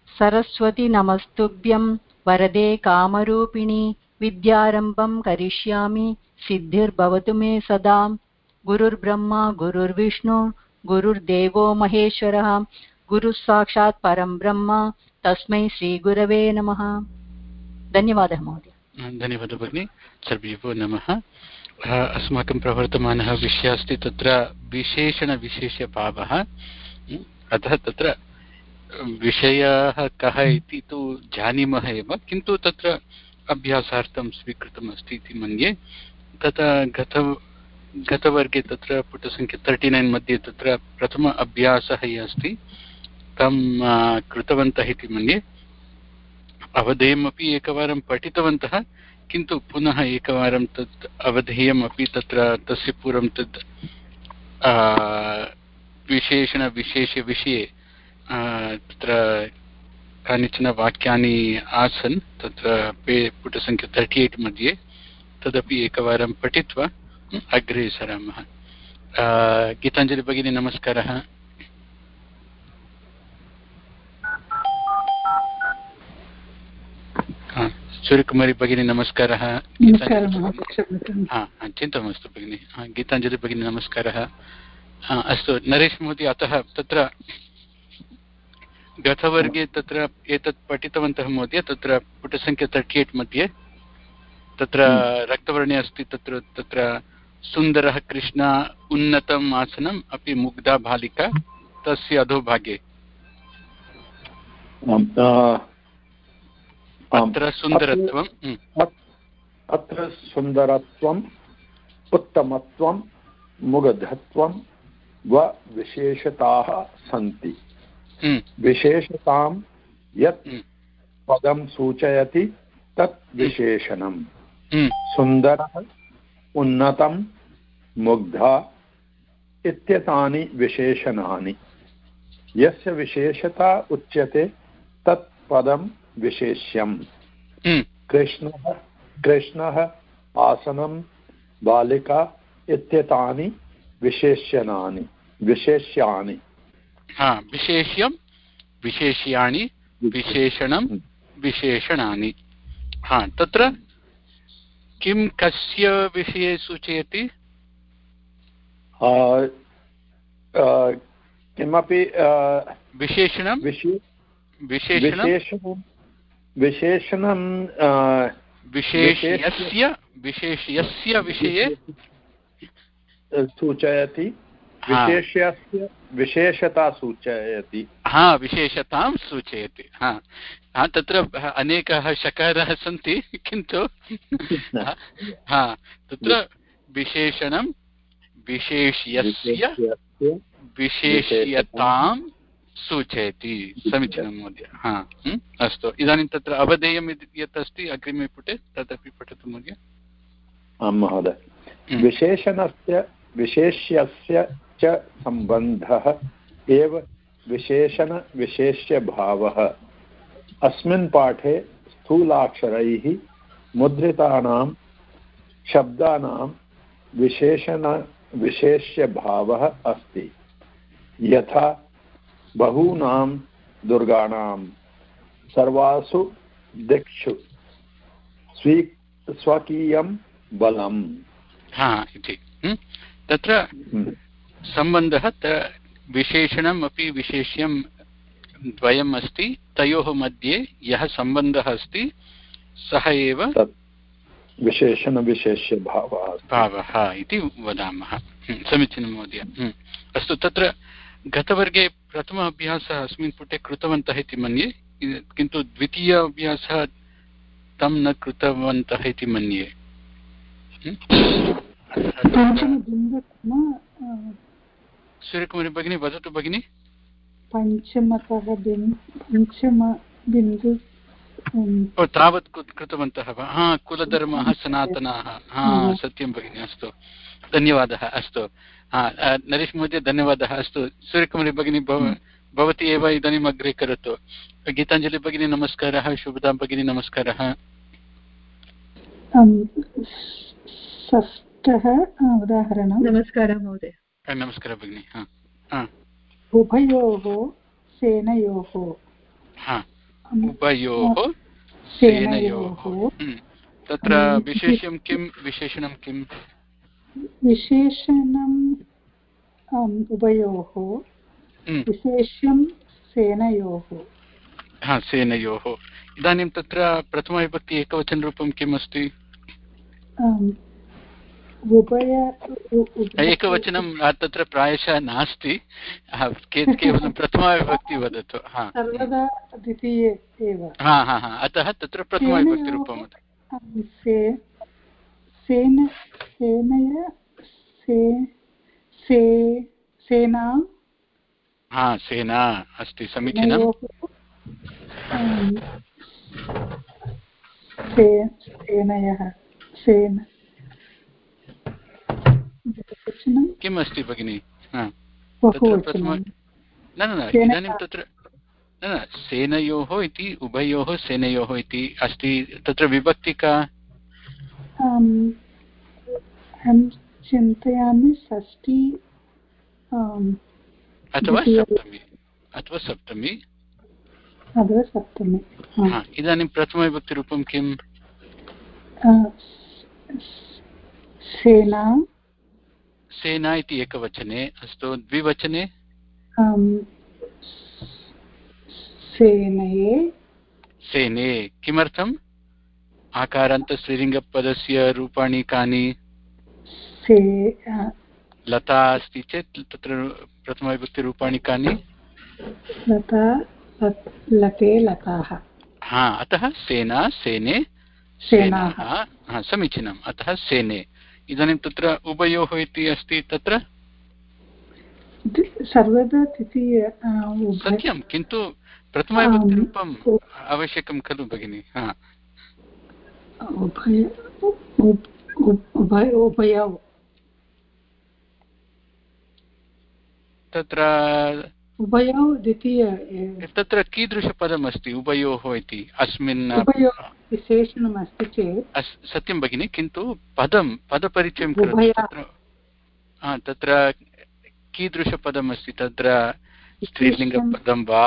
सरस्वती नमस्तुभ्यं वरदे कामरूपिणी विद्यारम्भं करिष्यामि सिद्धिर्भवतु मे सदा। गुरुर्ब्रह्मा गुरुर्विष्णु गुरुर्देवो महेश्वरः गुरुः साक्षात् परं ब्रह्म तस्मै श्रीगुरवे नमः। धन्यवादः महोदय। धन्यवादः भगिनी। सर्वेभ्यो नमः। अस्माकं प्रवर्तमानः विषयः अस्ति तत्र विशेषणविशेषभावः। अतः तत्र विषयः कः इति तु जानीमः एव, किन्तु तत्र अभ्यासार्थं स्वीकृतमस्ति इति मन्ये। तथा गतवर्गे तत्र पुटसङ्ख्या 39 मध्ये तत्र प्रथम अभ्यासः यः अस्ति तं कृतवन्तः इति मन्ये। अवधेयमपि एकवारं पठितवन्तः, किन्तु पुनः एकवारं तत् अवधेयमपि तत्र तस्य पूर्वं तत् विशेषणविशेषविषये तत्र कानिचन वाक्यानि आसन् तत्र पुटसङ्ख्या 38 मध्ये। तदपि एकवारं पठित्वा अग्रे सरामः। गीताञ्जलि भगिनी नमस्कारः। सूर्यकुमारी भगिनी नमस्कारः। चिन्ता मास्तु भगिनी। गीताञ्जलि भगिनी नमस्कारः। अस्तु नरेश महोदय, अतः तत्र गतवर्गे तत्र एतत् पठितवन्तः महोदय। तत्र पुटसङ्ख्या 38 मध्ये तत्र रक्तवर्णे अस्ति तत्र तत्र सुन्दरः कृष्ण उन्नतम् आसनम् अपि मुग्धा बालिका तस्य अधोभागे अत्र सुन्दरत्वम् उत्तमत्वं मुग्धत्वं व विशेषताः सन्ति। विशेषतां यत् पदं सूचयति तत् विशेषणम्। सुन्दरः उन्नतं मुग्धा इत्येतानि विशेषणानि। यस्य विशेषता उच्यते तत् पदं विशेष्यम्। कृष्णः आसनं बालिका इत्येतानि विशेष्यानि। विशेष्यं विशेष्यानि विशेषणं विशेषणानि। तत्र किं कस्य विषये सूचयति? किमपि विशेषणं विशेष्यस्य विषये सूचयति। विशेष्यस्य विशेषता सूचयति। विशेषतां सूचयति। तत्र अनेकाः शकारः सन्ति, किन्तु तत्र विशेषणं विशेष्यस्य विशेष्यतां सूचयति। समीचीनं महोदय। अस्तु, इदानीं तत्र अवधेयं यत् अस्ति अग्रिमे पुटे तदपि पठतु महोदय। आं महोदय। विशेषणस्य विशेष्यस्य च सम्बन्धः एव विशेषणविशेष्यभावः। अस्मिन् पाठे स्थूलाक्षरैः मुद्रितानां शब्दानां विशेषणविशेष्यभावः अस्ति। यथा बहूनां दुर्गाणां सर्वासु दिक्षु स्वकीयं बलम् इति। तत्र सम्बन्धः विशेषणम् अपि विशेष्यं द्वयम् अस्ति। तयोः मध्ये यः सम्बन्धः अस्ति सः एव विशेषणविशेष्यभावः इति वदामः। समीचीनं महोदय। अस्तु, तत्र गतवर्गे प्रथम अभ्यासः अस्मिन् पुटे कृतवन्तः इति मन्ये, किन्तु द्वितीय अभ्यासः तं न कृतवन्तः इति मन्ये। सूर्यकुमारी भगिनी वदतु भगिनी। तावत् कृतवन्तः वा? कुलधर्मः सनातनाः। सत्यं भगिनी। अस्तु, धन्यवादः। अस्तु, नरेश महोदय धन्यवादः। अस्तु, सूर्यकुमारी भगिनी भवती एव इदानीम् अग्रे करोतु। गीताञ्जलि भगिनी नमस्कारः। शुभदा भगिनी नमस्कारः। उदाहरणं। नमस्कारः महोदय। नमस्कारः भगिनी। उभयोः सेनयोः उभयोः सेनयोः तत्र विशेषं किं विशेषणं किं विशेषणम् उभयोः विशेष्यं सेनयोः सेनयोः इदानीं तत्र प्रथमविभक्ति एकवचनरूपं किम् अस्ति एकवचनं तत्र प्रायशः नास्ति केवलं प्रथमाविभक्ति वदतु सर्वदा द्वितीये एव अतः तत्र प्रथमाविभक्तिरूपं सेना सेना अस्ति समीचीनं सेनयः किम् अस्ति भगिनि इदानीं तत्र सेनयोः इति उभयोः सेनयोः इति अस्ति तत्र विभक्ति का अहं चिन्तयामि षष्ठी अथवा सप्तमी इदानीं प्रथमविभक्तिरूपं किम् सेना इति एकवचने अस्तु द्विवचने सेने किमर्थम् आकारान्तस्त्रीलिङ्गपदस्य रूपाणि कानि लता अस्ति चेत् तत्र प्रथमविभक्तिरूपाणि कानि लते लताः अतः सेना सेने सेनाः समीचीनम् अतः सेने इदानीं तत्र उभयोः इति अस्ति तत्र सर्वदा तृतीय सत्यं किन्तु प्रथमविभक्तिरूपम् आवश्यकं खलु भगिनि उभयौ तत्र उभयौ द्वितीय तत्र कीदृशपदम् अस्ति उभयोः इति अस्मिन् विशेषणम् अस्ति चेत् सत्यं भगिनि किन्तु पदपरिचयं करोतु तत्र कीदृशपदम् अस्ति तत्र स्त्रीलिङ्गपदं वा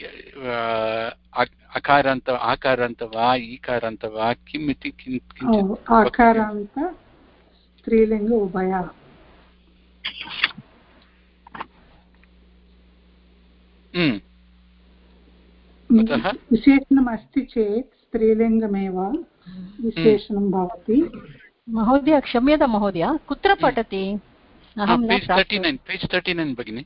आकारान्त वा ईकारान्त वा किम् इति आकारान्त स्त्रीलिङ्ग उभयः विशेषणम् अस्ति चेत् स्त्रीलिङ्गमेव विशेषणं भवति महोदय क्षम्यता महोदय कुत्र पठति पेज् 39 भगिनि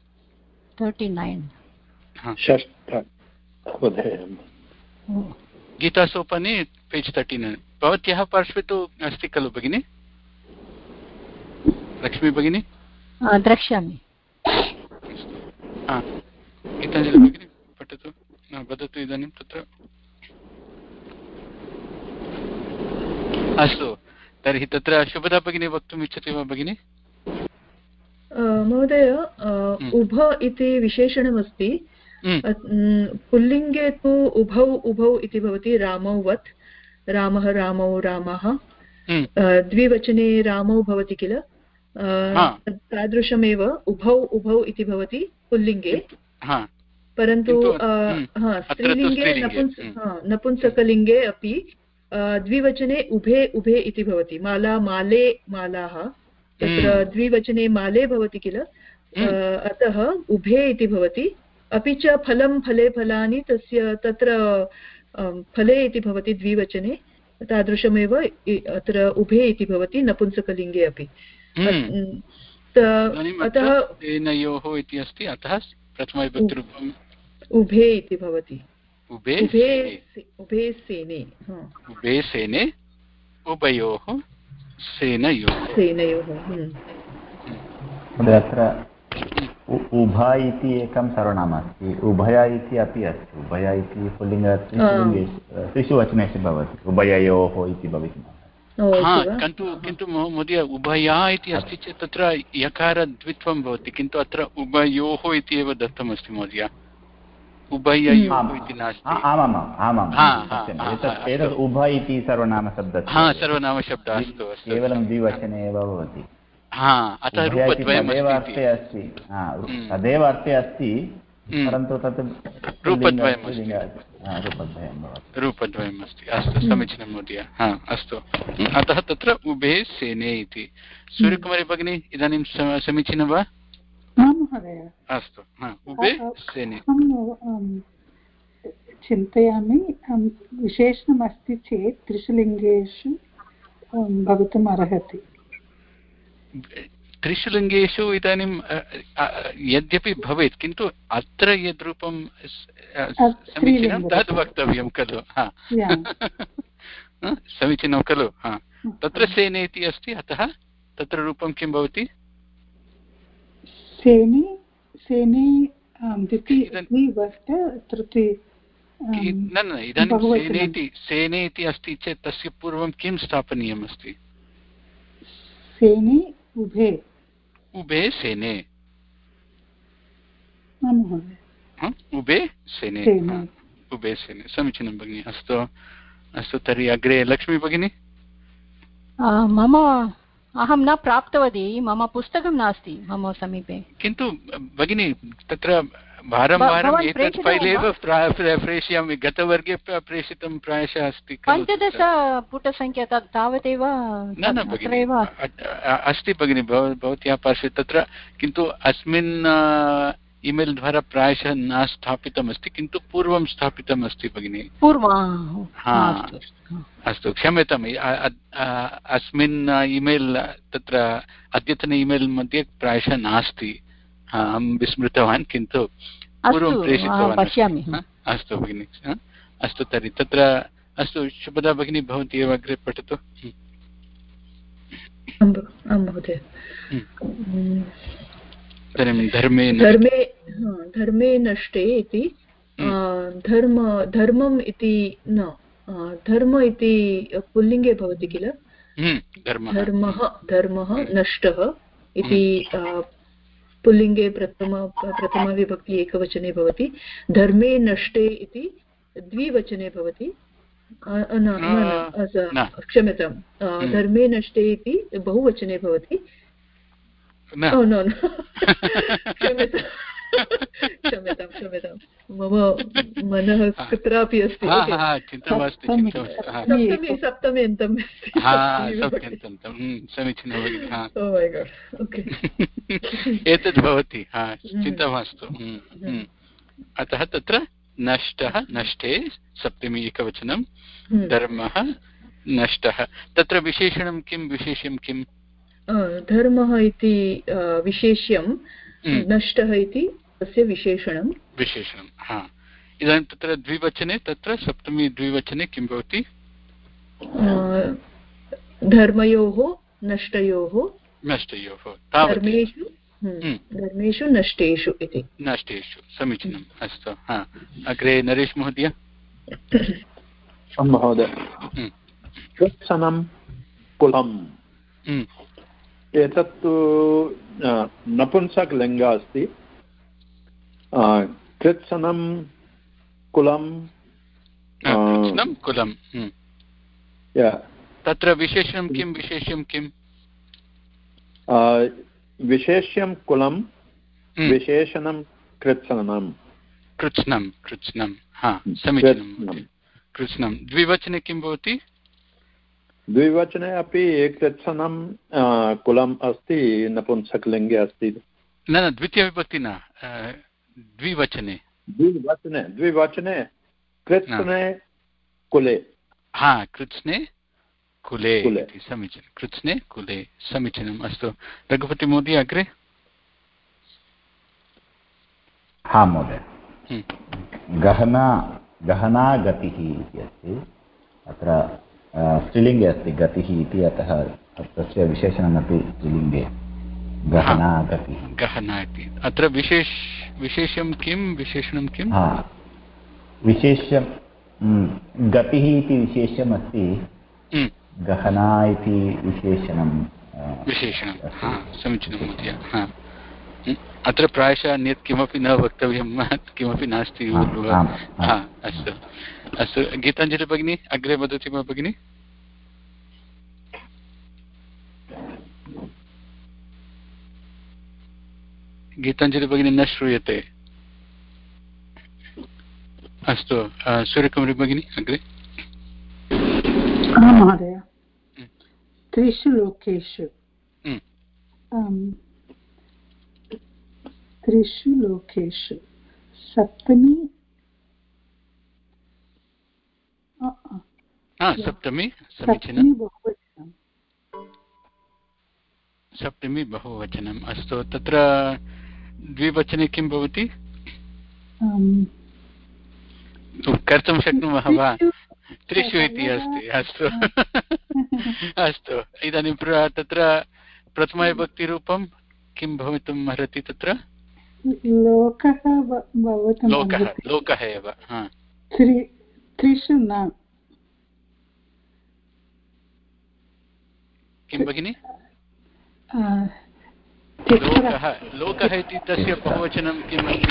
39 गीतासोपाने पेज् 39 भवत्याः पार्श्वे तु अस्ति खलु भगिनि लक्ष्मी भगिनी द्रक्ष्यामि गीताञ्जलि भगिनी पठतु वदतु इदानीं तत्र अस्तु तर्हि तत्र शुभदा भगिनी वक्तुम् इच्छति वा भगिनि महोदय उभ इति विशेषणमस्ति पुल्लिङ्गे तु उभौ इति भवति रामौ वत् रामः रामौ रामः द्विवचने रामौ भवति किल तादृशमेव उभौ इति भवति पुल्लिङ्गे परन्तु स्त्रीलिङ्गे नपुंसकलिङ्गे अपि द्विवचने उभे इति भवति माला माले मालाः तत्र द्विवचने माले भवति किल अतः उभे इति भवति अपि च फलं फले फलानि तस्य तत्र फले इति भवति द्विवचने तादृशमेव अत्र उभे इति भवति नपुंसकलिङ्गे अपि अतः सेनयोः इति अस्ति अतः प्रथमविभक्तिरूपम् उभे इति भवति उभे सेने उभयोः सेनयोः अत्र उभा इति एकं सर्वनाम अस्ति उभय इति अपि अस्ति उभय इति पुल्लिङ्ग त्रिषु वचनेषु भवति उभययोः इति भवति किन्तु महोदय उभया इति अस्ति चेत् तत्र यकारद्वित्वं भवति किन्तु अत्र उभयोः इति एव दत्तमस्ति महोदय उभययोः इति नास्ति एतत् उभ इति सर्वनामशब्दः सर्वनामशब्दः अस्तु केवलं द्विवचने एव भवति अतः रूपद्वयम् तदेव अर्थे अस्ति परन्तु तत् रूपद्वयमस्ति रूपद्वयम् अस्ति। अस्तु, समीचीनं महोदय। अस्तु, अतः तत्र उभे सेने इति। सूर्यकुमारी भगिनी इदानीं समीचीनं वा? महोदय, अस्तु, उभे सेने चिन्तयामि। विशेषणमस्ति चेत् त्रिषु लिङ्गेषु भवितुम् अर्हति। त्रिषु लिङ्गेषु इदानीं यद्यपि भवेत्, किन्तु अत्र यद्रूपं समीचीनं तद् वक्तव्यं खलु। समीचीनं खलु। तत्र सेने इति अस्ति, अतः तत्र रूपं किं भवति? सेने न इदानीं सेने इति अस्ति चेत् तस्य पूर्वं किं स्थापनीयम् अस्ति? सेने उभे सेने, उभे सेने, उभे सेने। समीचीनं भगिनि। अस्तु अस्तु, तर्हि अग्रे लक्ष्मी भगिनी। अहं न प्राप्तवती, मम पुस्तकं नास्ति मम समीपे। किन्तु भगिनी तत्र वारं वारम् एतत् फैल् एव प्रेषयामि। गतवर्गे प्रेषितं प्रायशः अस्ति। 15 पुटसङ्ख्या तावदेव न भगिनि अस्ति भगिनि भवत्याः पार्श्वे तत्र, किन्तु अस्मिन् ईमेल् द्वारा प्रायशः न स्थापितमस्ति, किन्तु पूर्वं स्थापितम् अस्ति भगिनि। अस्तु, क्षम्यताम्। अस्मिन् ईमेल् तत्र अद्यतन ईमेल् मध्ये प्रायशः नास्ति, अहं विस्मृतवान्, किन्तु पूर्वं प्रेषितवान्। अस्तु भगिनि। अस्तु, तर्हि तत्र अस्तु, शुभदा भगिनी भवती एव अग्रे पठतु। धर्मे नष्टे इति धर्मम् इति न, धर्म इति पुल्लिङ्गे भवति किल। धर्मः नष्टः इति पुल्लिङ्गे प्रथमविभक्ति एकवचने भवति। धर्मे नष्टे इति द्विवचने भवति। क्षम्यतां, धर्मे नष्टे इति बहुवचने भवति। क्षम्यतां, मम मनः कुत्रापि अस्ति। सप्तम्यन्तम् एतद् भवति, चिन्ता मास्तु। अतः तत्र नष्टः, नष्टे सप्तमी एकवचनं, धर्मः नष्टः। तत्र विशेषणं किं, विशेष्यं किम्? धर्मः इति विशेष्यं, नष्टः इति तस्य विशेषणं। इदानीं तत्र द्विवचने, तत्र सप्तमी द्विवचने किं भवति? धर्मयोः नष्टयोः धर्मेषु नष्टेषु इति। नष्टेषु, समीचीनम्। अस्तु, अग्रे नरेश महोदय। महोदय, कृत्सनं कुलम्, एतत्तु नपुंसकलिङ्ग अस्ति। कृत्सनं कुलं, तत्र विशेषं किं, विशेष्यं किम्? विशेष्यं कुलं, विशेषणं कृत्सनं। कृत्स्नं, समीचीनं। कृत्स्नं द्विवचने किं भवति? द्विवचने अपि कृत्सनं कुलम् अस्ति, नपुंसकलिङ्गे अस्ति। न द्वितीयविभक्ति न, द्विवचने कृत्स्ने कुले। कृत्स्ने कुले इति, समीचीनं। कृत्स्ने कुले, समीचीनम्। अस्तु, रघुपति महोदय अग्रे। महोदय, गहना गतिः इति अस्ति। अत्र स्त्रीलिङ्गे अस्ति गतिः इति, अतः तस्य विशेषणमपि स्त्रीलिङ्गे गहना गतिः। गहना इति अत्र विशेषं किं, विशेषणं किं? विशेष्यं गतिः इति विशेष्यम् अस्ति, गहना इति विशेषणं। समीचीनं महोदय। अत्र प्रायशः अन्यत् किमपि न वक्तव्यं, किमपि नास्ति। अस्तु अस्तु, गीताञ्जलि भगिनी अग्रे वदति वा भगिनि? गीताञ्जलि भगिनी न श्रूयते। अस्तु सूर्यकुमारी भगिनी अग्रे। महोदय त्रिषु लोकेषु त्रिषु लोकेषु सप्तमी सप्तमी समीचीनं बहुवचनं सप्तमी बहुवचनम् अस्तु तत्र द्विवचने किं भवति कर्तुं शक्नुमः वा त्रिषु इति अस्ति अस्तु अस्तु इदानीं तत्र प्रथमविभक्तिरूपं किं भवितुम् अर्हति तत्र लोकः एव त्रिषु न किं भगिनि लोकः इति तस्य बहुवचनं किम् अस्ति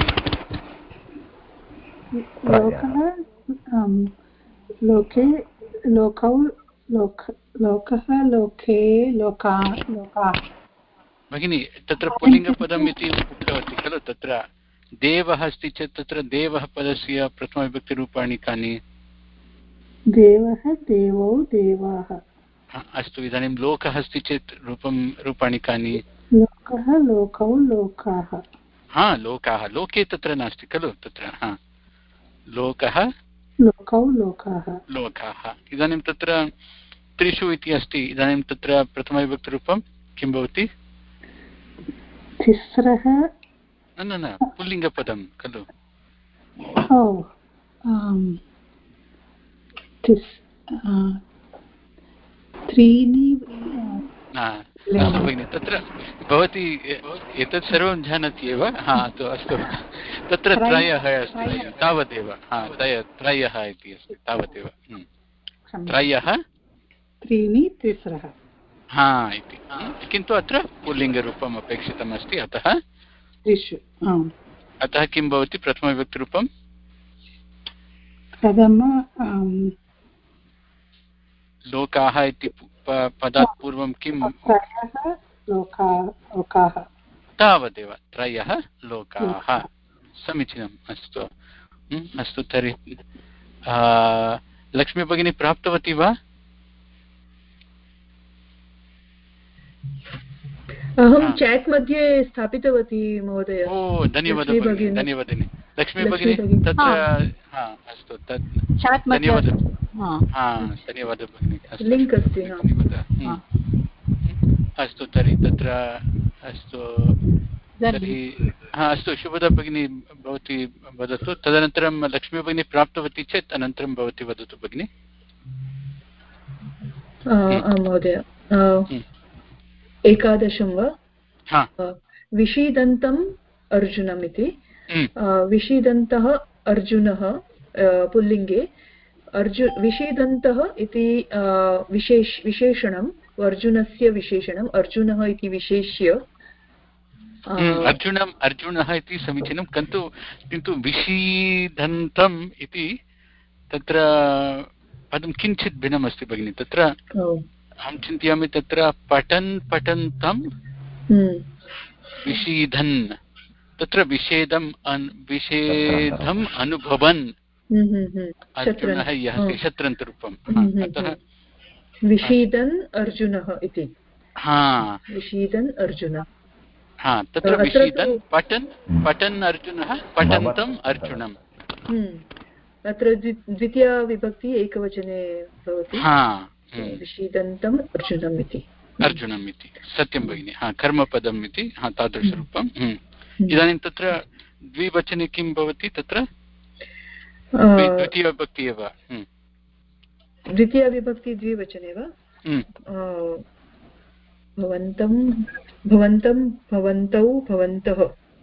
लोके लोकौ लोकः लोके लोकाः भगिनि तत्र पुल्लिङ्गपदम् इति उक्तवती खलु तत्र देवः अस्ति चेत् तत्र देवः पदस्य प्रथमविभक्तिरूपाणि कानि देवः देवौ देवाः अस्तु इदानीं लोकः अस्ति चेत् रूपाणि कानि लोकः लोकौ लोकाः लोकाः लोके तत्र नास्ति खलु तत्र लोकः लोकौ लोकाः इदानीं तत्र त्रिषु इति अस्ति इदानीं तत्र प्रथमविभक्तिरूपं किं भवति तिस्रः न पुल्लिङ्गपदं खलु त्रीणि भगिनि तत्र भवती एतत् सर्वं जानाति एव अस्तु तत्र त्रयः अस्ति तावदेव त्रयः इति अस्ति तावदेव त्रयः त्रीणि तिस्रः इति किन्तु अत्र पुल्लिङ्गरूपम् अपेक्षितम् अस्ति अतः किं भवति प्रथमविभक्तिरूपं लोकाः इति पदात् पूर्वं किं लोकाः तावदेव त्रयः लोकाः समीचीनम् अस्तु अस्तु तर्हि लक्ष्मी भगिनी प्राप्तवती वा अहं चैट् मध्ये स्थापितवती महोदय धन्यवादः धन्यवादः लक्ष्मी भगिनी तत्र अस्तु धन्यवादः धन्यवादः भगिनी लिङ्क् अस्ति अस्तु तर्हि तत्र अस्तु तर्हि अस्तु शुभदा भगिनी भवती वदतु तदनन्तरं लक्ष्मी भगिनी प्राप्तवती चेत् अनन्तरं भवती वदतु भगिनी महोदय 11 वा विषीदन्तम् अर्जुनम् इति विषीदन्तः अर्जुनः पुल्लिङ्गे विषीदन्तः इति विशेषणम् अर्जुनस्य विशेषणम् अर्जुनः इति विशेष्य अर्जुनः इति समीचीनं किन्तु विषीदन्तम् इति तत्र पदं किञ्चित् भिन्नमस्ति भगिनि तत्र अहं चिन्तयामि तत्र पठन्तं विषीदन् तत्र विषेदम् अनुभवन् अर्जुनः यः शत्रन्तरूपम् अतः विषीदन् अर्जुनः इति विषीदन् अर्जुनः तत्र विषीदन् पठन् अर्जुनः पठन्तम् अर्जुनम् अत्र द्वितीया विभक्ति एकवचने भवति विषीदन्तम् अर्जुनम् इति सत्यं भगिनि कर्मपदम् इति तादृशरूपम् इदानीं तत्र द्विवचने किं भवति तत्र द्वितीयविभक्ति एव द्वितीयविभक्ति द्विवचने वा भवन्तौ भवन्तः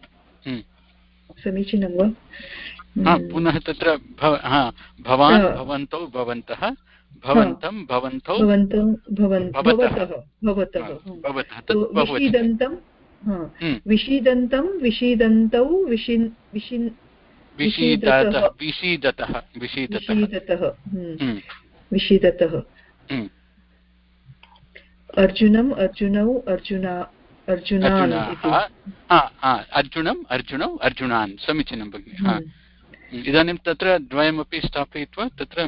समीचीनं वा पुनः तत्र भवान् भवन्तौ भवन्तः भवन्तं भवन्तौ भवतः विषीदन्तं विषीदन्तौ विषीदतः अर्जुनम् अर्जुनौ अर्जुनौ अर्जुनान् समीचीनं भगिनि इदानीं तत्र द्वयमपि स्थापयित्वा तत्र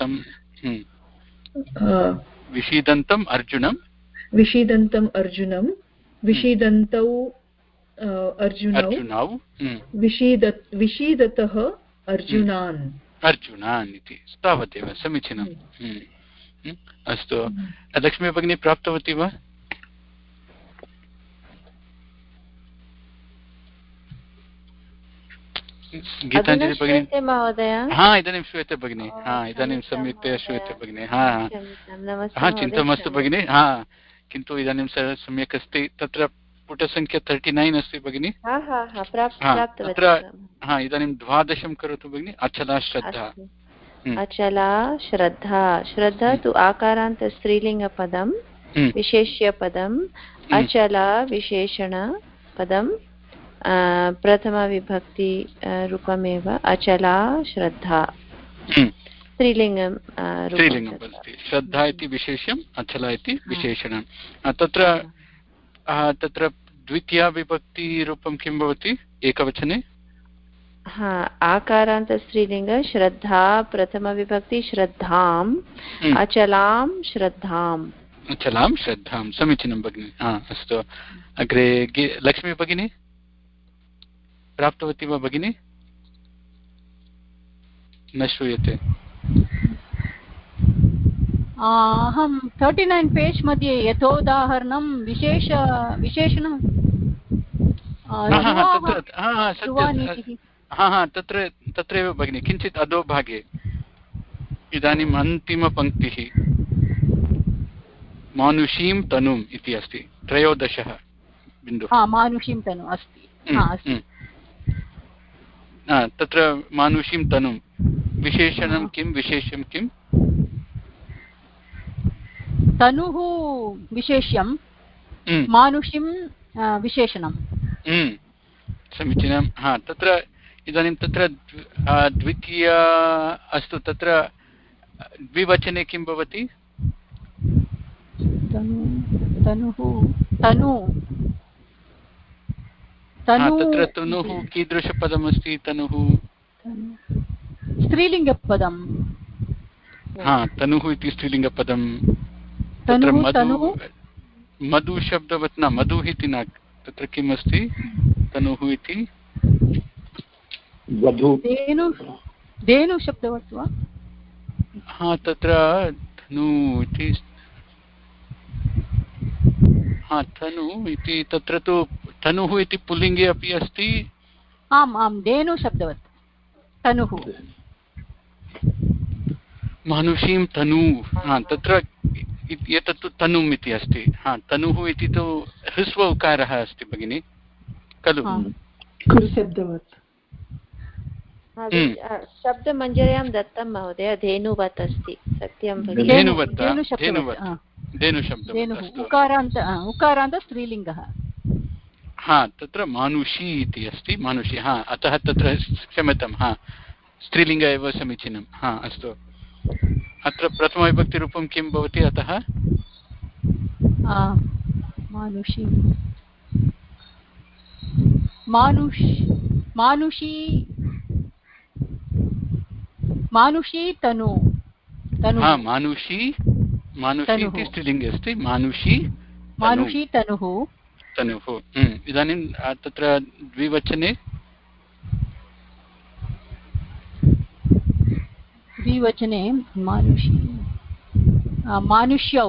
विषीदन्तम् अर्जुनं विषीदन्तौ अर्जुनौ विषीदतः अर्जुनान् इति तावदेव समीचीनम्। अस्तु, लक्ष्मी भगिनी प्राप्तवती वा? गीताञ्जलि भगिनी? हा, इदानीं श्रूयते भगिनी। हा, इदानीं सम्यक्तया श्रूयते भगिनी। हा हा, चिन्ता मास्तु भगिनी। हा, किन्तु इदानीं सम्यक् अस्ति। तत्र पुटसङ्ख्या 39 अस्ति भगिनी। तत्र हा, इदानीं 12 करोतु भगिनी। अचला श्रद्धा। अचला श्रद्धा। श्रद्धा तु आकारान्त स्त्रीलिङ्गपदं, विशेष्यपदम्। अचला विशेषणपदं, प्रथमविभक्ति रूपमेव अचला श्रद्धा। स्त्रीलिङ्गं अस्ति। श्रद्धा इति विशेषम्, अचला इति विशेषणं। तत्र द्वितीया विभक्तिरूपं किं भवति एकवचने? आकारान्त स्त्रीलिङ्ग श्रद्धा, प्रथमविभक्ति श्रद्धाम्, अचलां श्रद्धाम्। अचलां श्रद्धां, समीचीनं भगिनि। अस्तु, अग्रे लक्ष्मी भगिनी प्राप्तवती वा भगिनी? न श्रूयते। अहं 39 पेज् मध्ये यथोदाहरणं विशेषणं तत्रैव भगिनि, किञ्चित् अधोभागे इदानीम् अन्तिमपङ्क्तिः मानुषीं तनुम् इति अस्ति, 13 बिन्दुः। मानुषीं तनु अस्ति। तत्र मानुषीं तनुं विशेषणं किं, विशेष्यं किम्? तनुः विशेष्यं, मानुषीं विशेषणं। समीचीनं। तत्र इदानीं तत्र द्वितीया अस्तु, तत्र द्विवचने किं भवति? तत्र तनुः कीदृशपदमस्ति? तनुः स्त्रीलिङ्गपदं। तनुः इति स्त्रीलिङ्गपदं। तत्र मधु शब्दवत् न, मधुः इति न, तत्र किम् अस्ति? तनुः इति धेनु शब्दवत् वा? तत्र धनु इति, तनु इति, तत्र तु तनुः इति पुल्लिङ्गे अपि अस्ति। आम्, धेनु शब्दवत् तनुः। मानुषीं तनु, तत्र एतत्तु तनुम् इति अस्ति। तनुः इति तु ह्रस्व उकारः अस्ति भगिनि, खलु? शब्दमञ्जर्यां दत्तं महोदय, धेनुवत् अस्ति। सत्यं भगिनि, धेनुशब्दः, उकारान्त स्त्रीलिङ्गः। तत्र मानुषी इति अस्ति, मानुषी। अतः तत्र क्षम्यतां, स्त्रीलिङ्ग एव समीचीनम्। अस्तु, अत्र प्रथमविभक्तिरूपं किं भवति? अतः मानुषी तनु। मानुषी इति स्त्रीलिङ्गे अस्ति, मानुषी तनुः। इदानीं तत्र द्विवचने मानुष्यौ।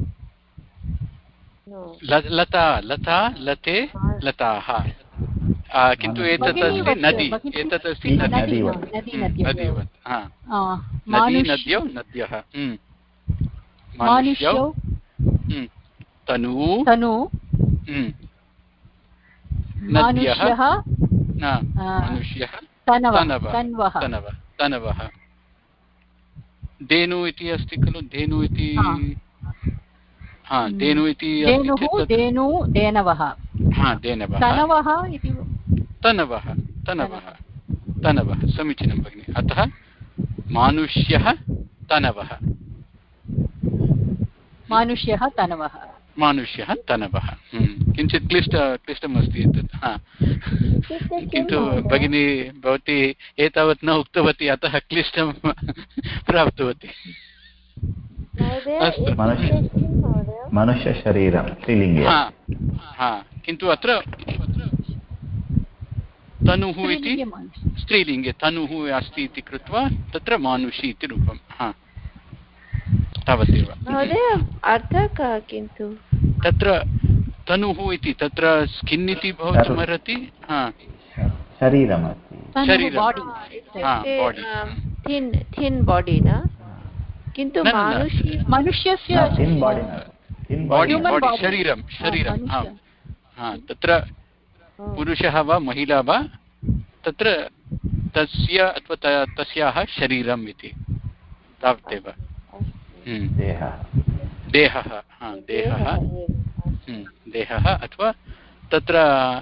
लता लते लताः, किन्तु एतत् अस्ति नदी, एतत् अस्ति नदीवत्। नद्यौ नद्यः। मानुष्यौ तनु नद्यः, मनुष्यः तनवः। धेनु इति अस्ति खलु? धेनु इति धेनवः। तनवः, समीचीनं भगिनि। अतः मानुष्यः तनवः। मानुष्यः तनवः किञ्चित् क्लिष्टमस्ति एतत् किन्तु भगिनी भवती एतावत् न उक्तवती अतः क्लिष्टं प्राप्तवती मनुष्यशरीरं स्त्रीलिङ्गे किन्तु अत्र तनुः इति स्त्रीलिङ्गे तनुः अस्ति इति कृत्वा तत्र मानुषी इति रूपं तावदेव अर्थः कः किन्तु तत्र तनुः इति तत्र स्किन् इति भवितुमर्हति शरीरमस्ति थिन् बाडि न किन्तु मनुष्यस्य शरीरं तत्र पुरुषः वा महिला वा तत्र तस्य अथवा तस्याः शरीरम् इति तावदेव देहः अथवा तत्र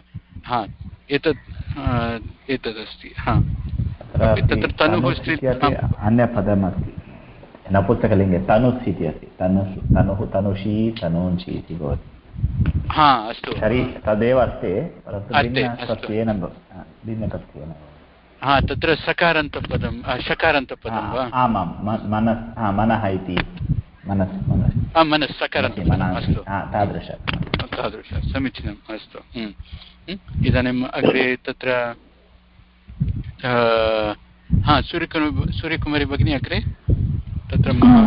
एतदस्ति तत्र तनुः अन्यपदमस्ति नपुंसकलिङ्गे तनुस् इति अस्ति तनुः तनुषी तनूंषि इति भवति अस्तु तदेव अस्ति परन्तु भिन्नप्रत्ययेन तत्र शकारान्तपदं वा आमां मनः इति मनः सकारान्तपदम् अस्तु तादृश समीचीनम् अस्तु इदानीम् अग्रे तत्र सूर्यकुमारी भगिनी अग्रे तत्र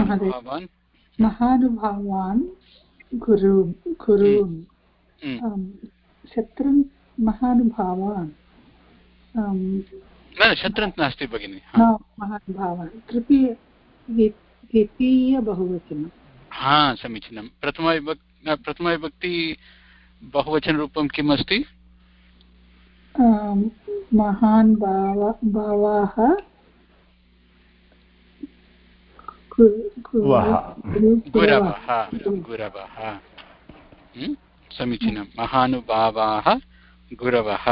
महानुभावान् गुरून् शत्रुन् महानुभावान् शत्रन्त् नास्ति भगिनि महानुभावान् द्वितीयबहुवचनं समीचीनं प्रथमाविभक्ति बहुवचनरूपं किम् अस्ति महान् भावाः गुरवः समीचीनं महानुभावाः गुरवः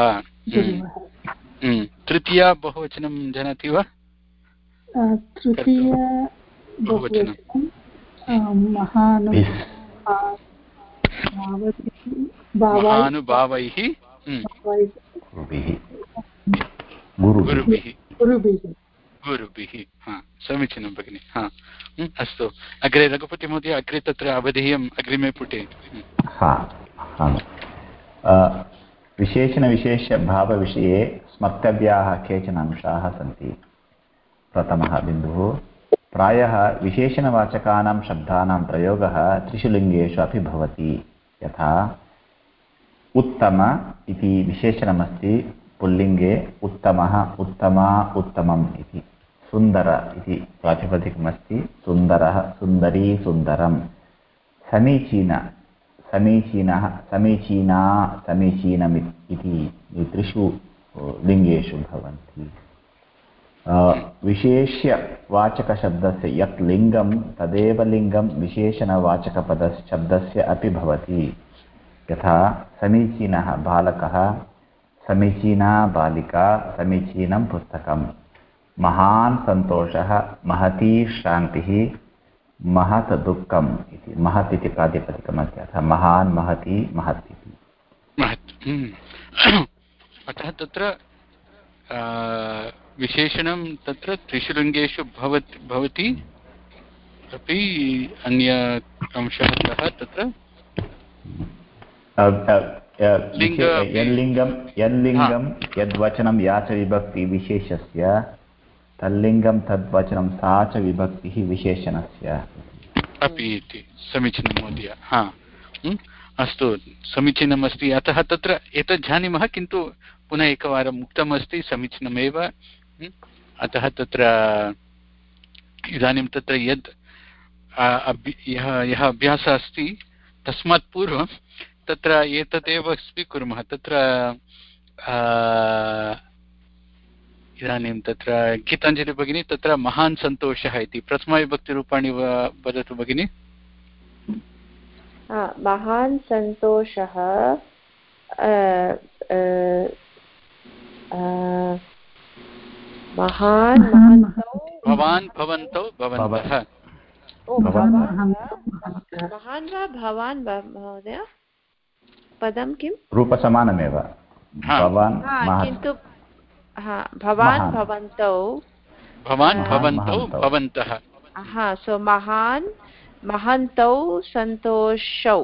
तृतीया बहुवचनं जानाति वा तृतीय बहुवचनं महानुभावैः गुरुभिः समीचीनं भगिनि अस्तु अग्रे रघुपतिमहोदय अग्रे तत्र अवधेयम् अग्रिमे पुटे विशेषणविशेषभावविषये स्मर्तव्याः केचन अंशाः सन्ति प्रथमः बिन्दुः प्रायः विशेषणवाचकानां शब्दानां प्रयोगः त्रिषु लिङ्गेषु अपि भवति यथा उत्तम इति विशेषणमस्ति पुल्लिङ्गे उत्तमः उत्तमा उत्तमम् इति सुन्दर इति प्रातिपदिकमस्ति सुन्दरः सुन्दरी सुन्दरं समीचीन समीचीनः समीचीना समीचीनम् इति त्रिषु लिङ्गेषु भवन्ति विशेष्यवाचकशब्दस्य यत् लिङ्गं तदेव लिङ्गं विशेषणवाचकपदशब्दस्य अपि भवति यथा समीचीनः बालकः समीचीना बालिका समीचीनं पुस्तकं महान् सन्तोषः महती श्रान्तिः महत् दुःखम् इति महत् इति प्रातिपदिकमस्ति अतः महान् महती महत् इति अतः तत्र विशेषणं तत्र त्रिषु लिङ्गेषु भवति अपि अन्य अंशः कः तत्र यल्लिङ्गं यद्वचनं या च विभक्ति विशेषस्य तल्लिङ्गं तद्वचनं सा च विभक्तिः विशेषणस्य अपि इति समीचीनं महोदय अस्तु समीचीनमस्ति अतः तत्र एतत् जानीमः किन्तु पुनः एकवारम् उक्तमस्ति समीचीनमेव अतः तत्र इदानीं तत्र यद् यः अभ्यासः अस्ति तस्मात् पूर्वं तत्र एतदेव स्वीकुर्मः तत्र इदानीं तत्र गीताञ्जलि भगिनी तत्र महान् सन्तोषः इति प्रथमाविभक्तिरूपाणि वदतु भगिनी महान् सन्तोषः भवान् भवन्तौ भवन्तः महान् वा भवान् वा महोदय पदं किं रूपसमानमेव भवान् किन्तु भवान् भवन्तौ भवन्तः सो महान् महन्तौ सन्तोषौ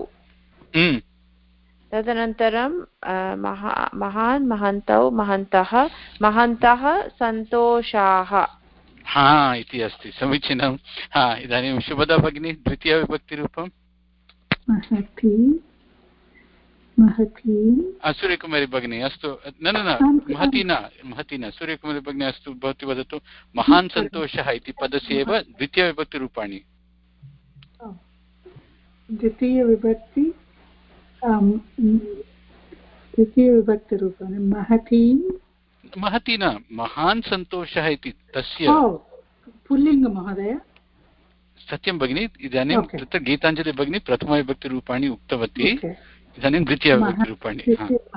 तदनन्तरं महान् महन्तौ महन्तः सन्तोषाः इति अस्ति समीचीनं इदानीं शुभदा भगिनी द्वितीयविभक्तिरूपं सूर्यकुमारी भगिनी अस्तु न महती न सूर्यकुमारी भगिनी अस्तु भवती वदतु महान् सन्तोषः इति पदस्य एव द्वितीयविभक्तिरूपाणि द्वितीयविभक्तिरूपाणि महती न महान् सन्तोषः इति तस्य पुल्लिङ्ग महोदय सत्यं भगिनी इदानीं तत्र गीताञ्जलि भगिनी प्रथमविभक्तिरूपाणि उक्तवती इदानीं द्वितीयविभक्तिरूपाणि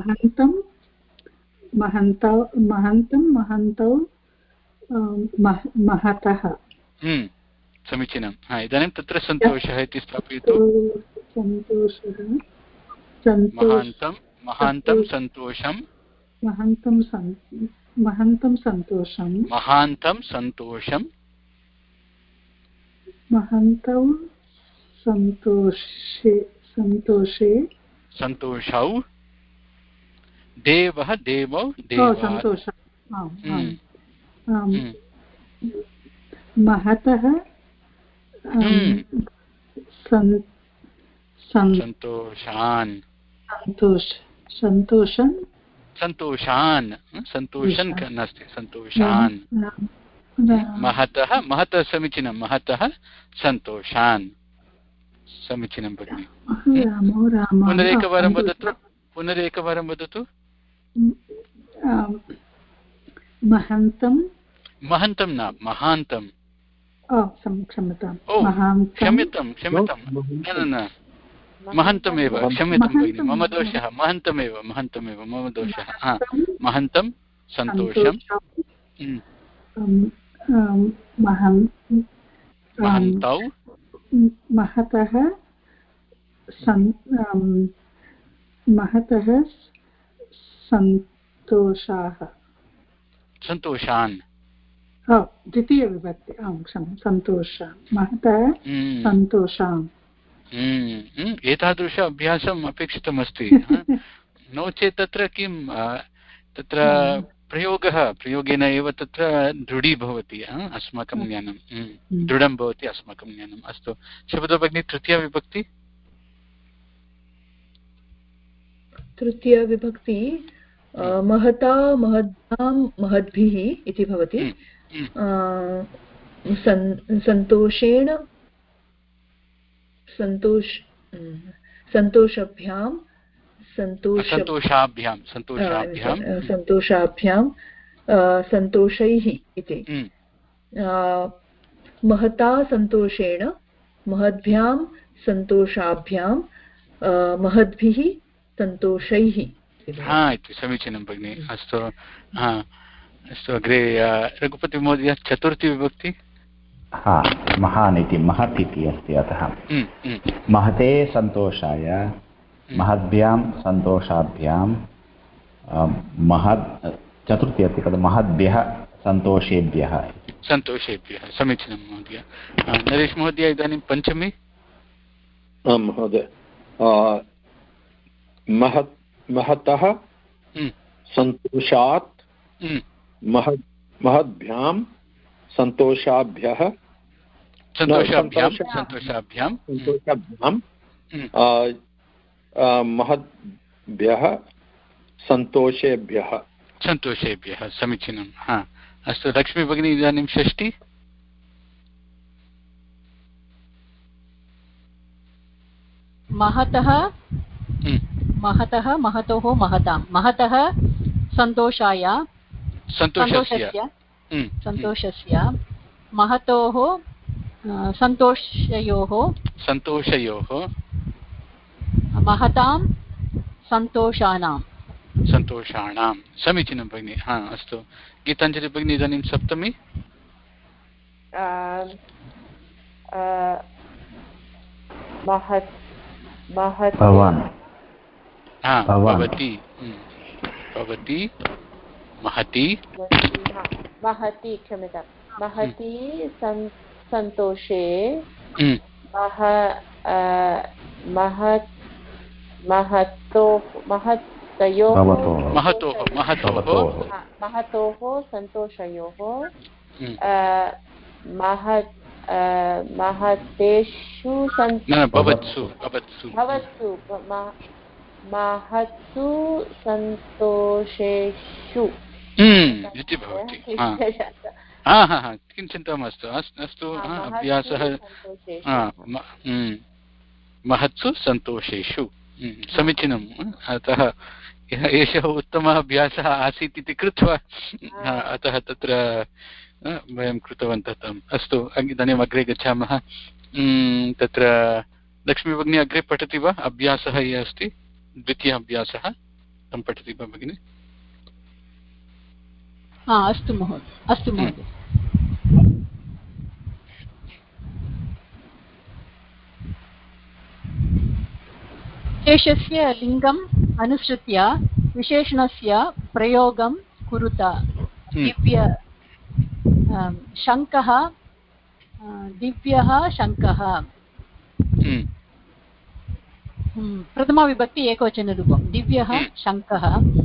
महन्तौ महतः समीचीनं इदानीं तत्र सन्तोषः इति स्थापयतु महान्तं सन्तोषं महान्तं सन्तोषं महन्तौ सन्तोषौ देवः देवौ महतः सन्तोषान् नास्ति सन्तोषान् महतः समीचीनं महतः सन्तोषान् समीचीनं भगिनि पुनरेकवारं वदतु महन्तं न महान्तं क्षम्यतां न महन्तमेव क्षम्यतां भगिनि मम दोषः महन्तमेव मम दोषः महन्तं सन्तोषं महन्तौ महतः सन्तोषान् द्वितीयविभक्ति सन्तोषान् महतः सन्तोषान् एतादृश अभ्यासम् अपेक्षितमस्ति नो चेत् तत्र किं तत्र प्रयोगेन एव तत्र दृढी भवति अस्माकं ज्ञानं दृढं भवति अस्माकं ज्ञानम् अस्तु शुभदा भगिनी तृतीयविभक्ति महता महद्भ्यां महद्भिः इति भवति सन्तोषेण सन्तोषाभ्यां सन्तोषैः इति महता सन्तोषेण महद्भ्यां सन्तोषाभ्यां महद्भिः सन्तोषैः इति समीचीनं भगिनि अस्तु अस्तु अग्रे रघुपतिमहोदय चतुर्थी विभक्ति महान् इति महत् इति अस्ति अतः महते सन्तोषाय महद्भ्यां सन्तोषाभ्यां चतुर्थी अस्ति खलु महद्भ्यः सन्तोषेभ्यः समीचीनं महोदय नरेश महोदय इदानीं पञ्चमी महोदय महतः सन्तोषात् महद्भ्यां सन्तोषाभ्यां महद्भ्यः सन्तोषेभ्यः समीचीनं अस्तु लक्ष्मी भगिनी इदानीं षष्ठी महतः महतोः महतां महतः सन्तोषस्य महतोः सन्तोषयोः महतां सन्तोषाणां समीचीनं भगिनि अस्तु गीताञ्जलि भगिनी इदानीं सप्तमी भवति भवति महति महति क्षम्यतां महति सन्तोषे महतोः सन्तोषयोः महतेषु भवत्सु महत्सु सन्तोषेषु इति भवति किञ्चिन्ता मास्तु अस्तु अभ्यासः महत्सु सन्तोषेषु समीचीनम् अतः एषः उत्तमः अभ्यासः आसीत् इति कृत्वा अतः तत्र वयं कृतवन्तः तम् अस्तु इदानीम् अग्रे गच्छामः तत्र लक्ष्मीभगिनी अग्रे पठति वा अभ्यासः ये अस्ति द्वितीयः अभ्यासः तं पठति वा भगिनि अस्तु महोदय विशेषस्य लिङ्गम् अनुसृत्य विशेषणस्य प्रयोगं कुरुत शङ्कः दिव्यः शङ्कः प्रथमाविभक्ति एकवचनरूपं दिव्यः शङ्कः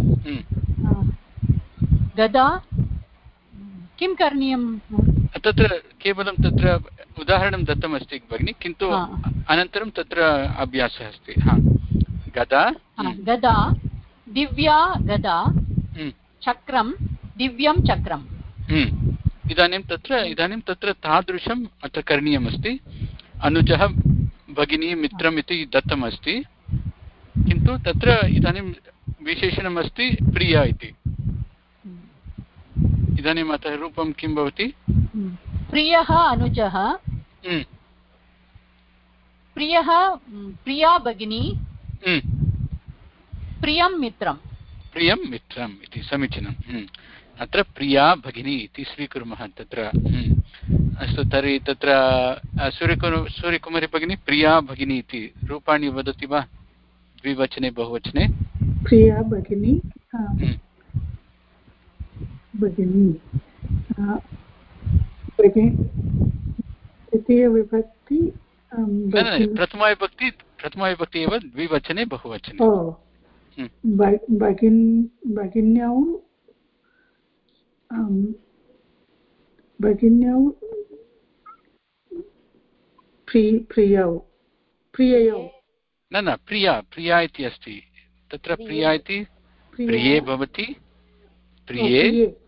गदा किं करणीयं तत्र केवलं तत्र उदाहरणं दत्तमस्ति भगिनि किन्तु अनन्तरं तत्र अभ्यासः अस्ति गदा दिव्या गदा चक्रं दिव्यं चक्रम् इदानीं तत्र तादृशम् अत्र करणीयमस्ति अनुजः भगिनी मित्रम् इति दत्तमस्ति किन्तु तत्र इदानीं विशेषणमस्ति प्रिया इति इदानीम् अतः रूपं किं भवति प्रियः अनुजः प्रिया भगिनी प्रियं मित्रम् इति समीचीनम् अत्र प्रिया भगिनी इति स्वीकुर्मः तत्र अस्तु तर्हि तत्र सूर्यकुमारी भगिनी प्रिया भगिनी इति रूपाणि वदति वा द्विवचने बहुवचने प्रिया भगिनी द्वितीयविभक्ति प्रथमाविभक्ति एव द्विवचने बहुवचने भगिन्यौ प्रिययौ न प्रिया इति अस्ति तत्र प्रिया इति प्रिये भवति प्रिये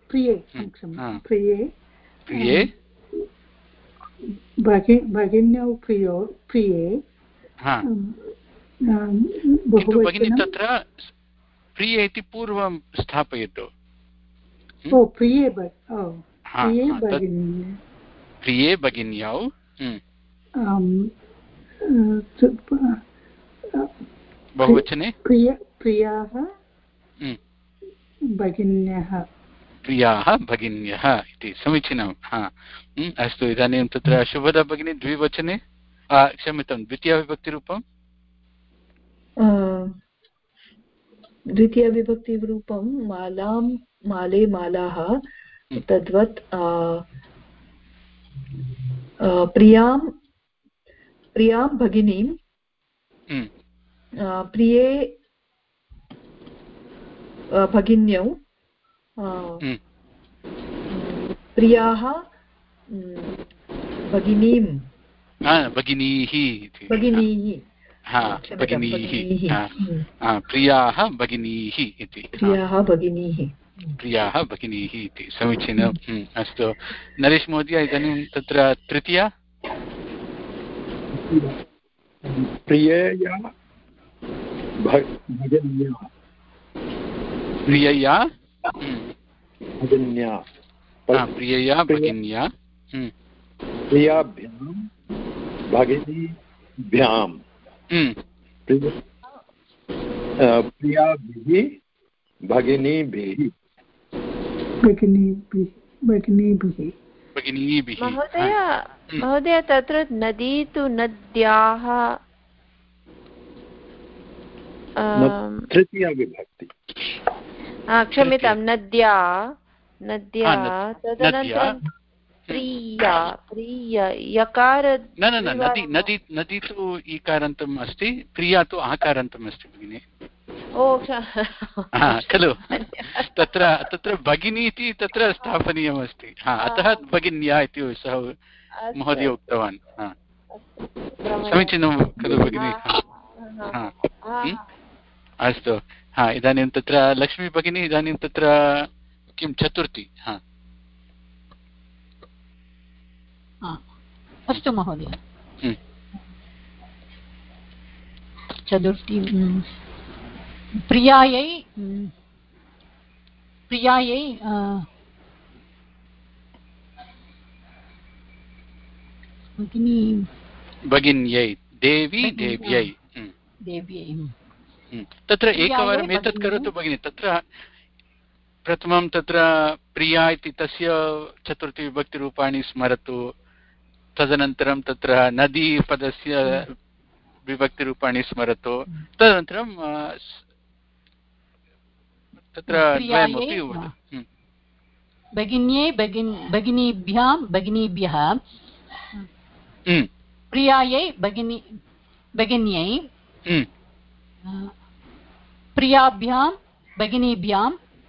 भगिन्यौ प्रिये भगिनी तत्र प्रिये इति पूर्वं स्थापयतु प्रिये भगिन्यौ बहुवचने प्रियाः भगिन्यः इति समीचीनम् अस्तु इदानीं तत्र शुभदा भगिनी द्विवचने क्षम्यतां द्वितीयविभक्तिरूपं द्वितीयविभक्तिरूपं मालां माले मालाः तद्वत् प्रियां भगिनीं प्रिये भगिन्यौ प्रियाः भगिनीं भगिनीः प्रियाः भगिनीः इति प्रियाः भगिनीः इति समीचीनम् अस्तु नरेश महोदय इदानीं तत्र तृतीया प्रियया भगिन्या प्रियाभ्यां भगिनीभ्यां प्रियाभिः भगिनीभिः महोदय तत्र नदी तु नद्याः तृतीया विभक्ति क्षम्यतां नद्या तदनन्तरं प्रिया यकार न नदी तु ईकारान्तम् अस्ति, प्रिया तु आकारान्तम् अस्ति भगिनि। खलु तत्र भगिनी इति तत्र स्थापनीयमस्ति, अतः भगिन्या इति सः महोदय उक्तवान्। समीचीनं खलु भगिनि? अस्तु, इदानीं तत्र लक्ष्मी भगिनी, इदानीं तत्र किं चतुर्थी? अस्तु महोदय। चतुर्थी प्रियायै भगिन्यै देव्यै तत्र एकवारम् एतत् करोतु भगिनि। तत्र प्रथमं तत्र प्रिया इति तस्य चतुर्थी विभक्तिरूपाणि स्मरतु, तदनन्तरं तत्र नदी पदस्य विभक्तिरूपाणि स्मरतु, तदनन्तरं तत्र द्वयमपि भगिन्यै भगिनीभ्यः प्रियायै भगिन्यै प्रियाभ्यां भगिनीभ्यां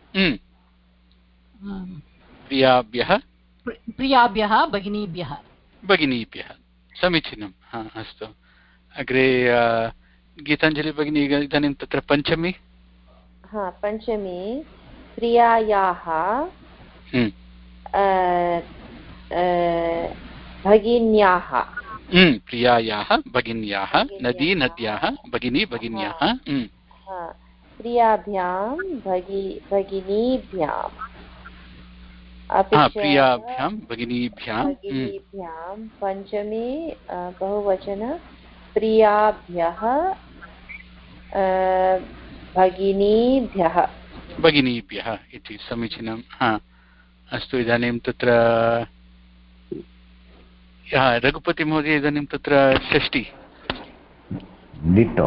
प्रियाभ्यः भगिनीभ्यः। समीचीनं। अस्तु, अग्रे गीताञ्जलि भगिनी, इदानीं तत्र पञ्चमी। पञ्चमी प्रियायाः भगिन्याः नदी नद्याः भगिनी भगिन्याः प्रियाभ्यां भगिनीभ्याम् प्रियाभ्यां भगिनीभ्यां पञ्चमी बहुवचन प्रियाभ्यः भगिनीभ्यः इति। समीचीनं। अस्तु, इदानीं तत्र रघुपति महोदय, इदानीं तत्र षष्ठी। डिटो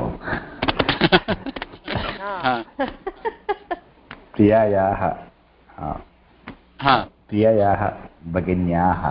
प्रियायाः भगिन्याः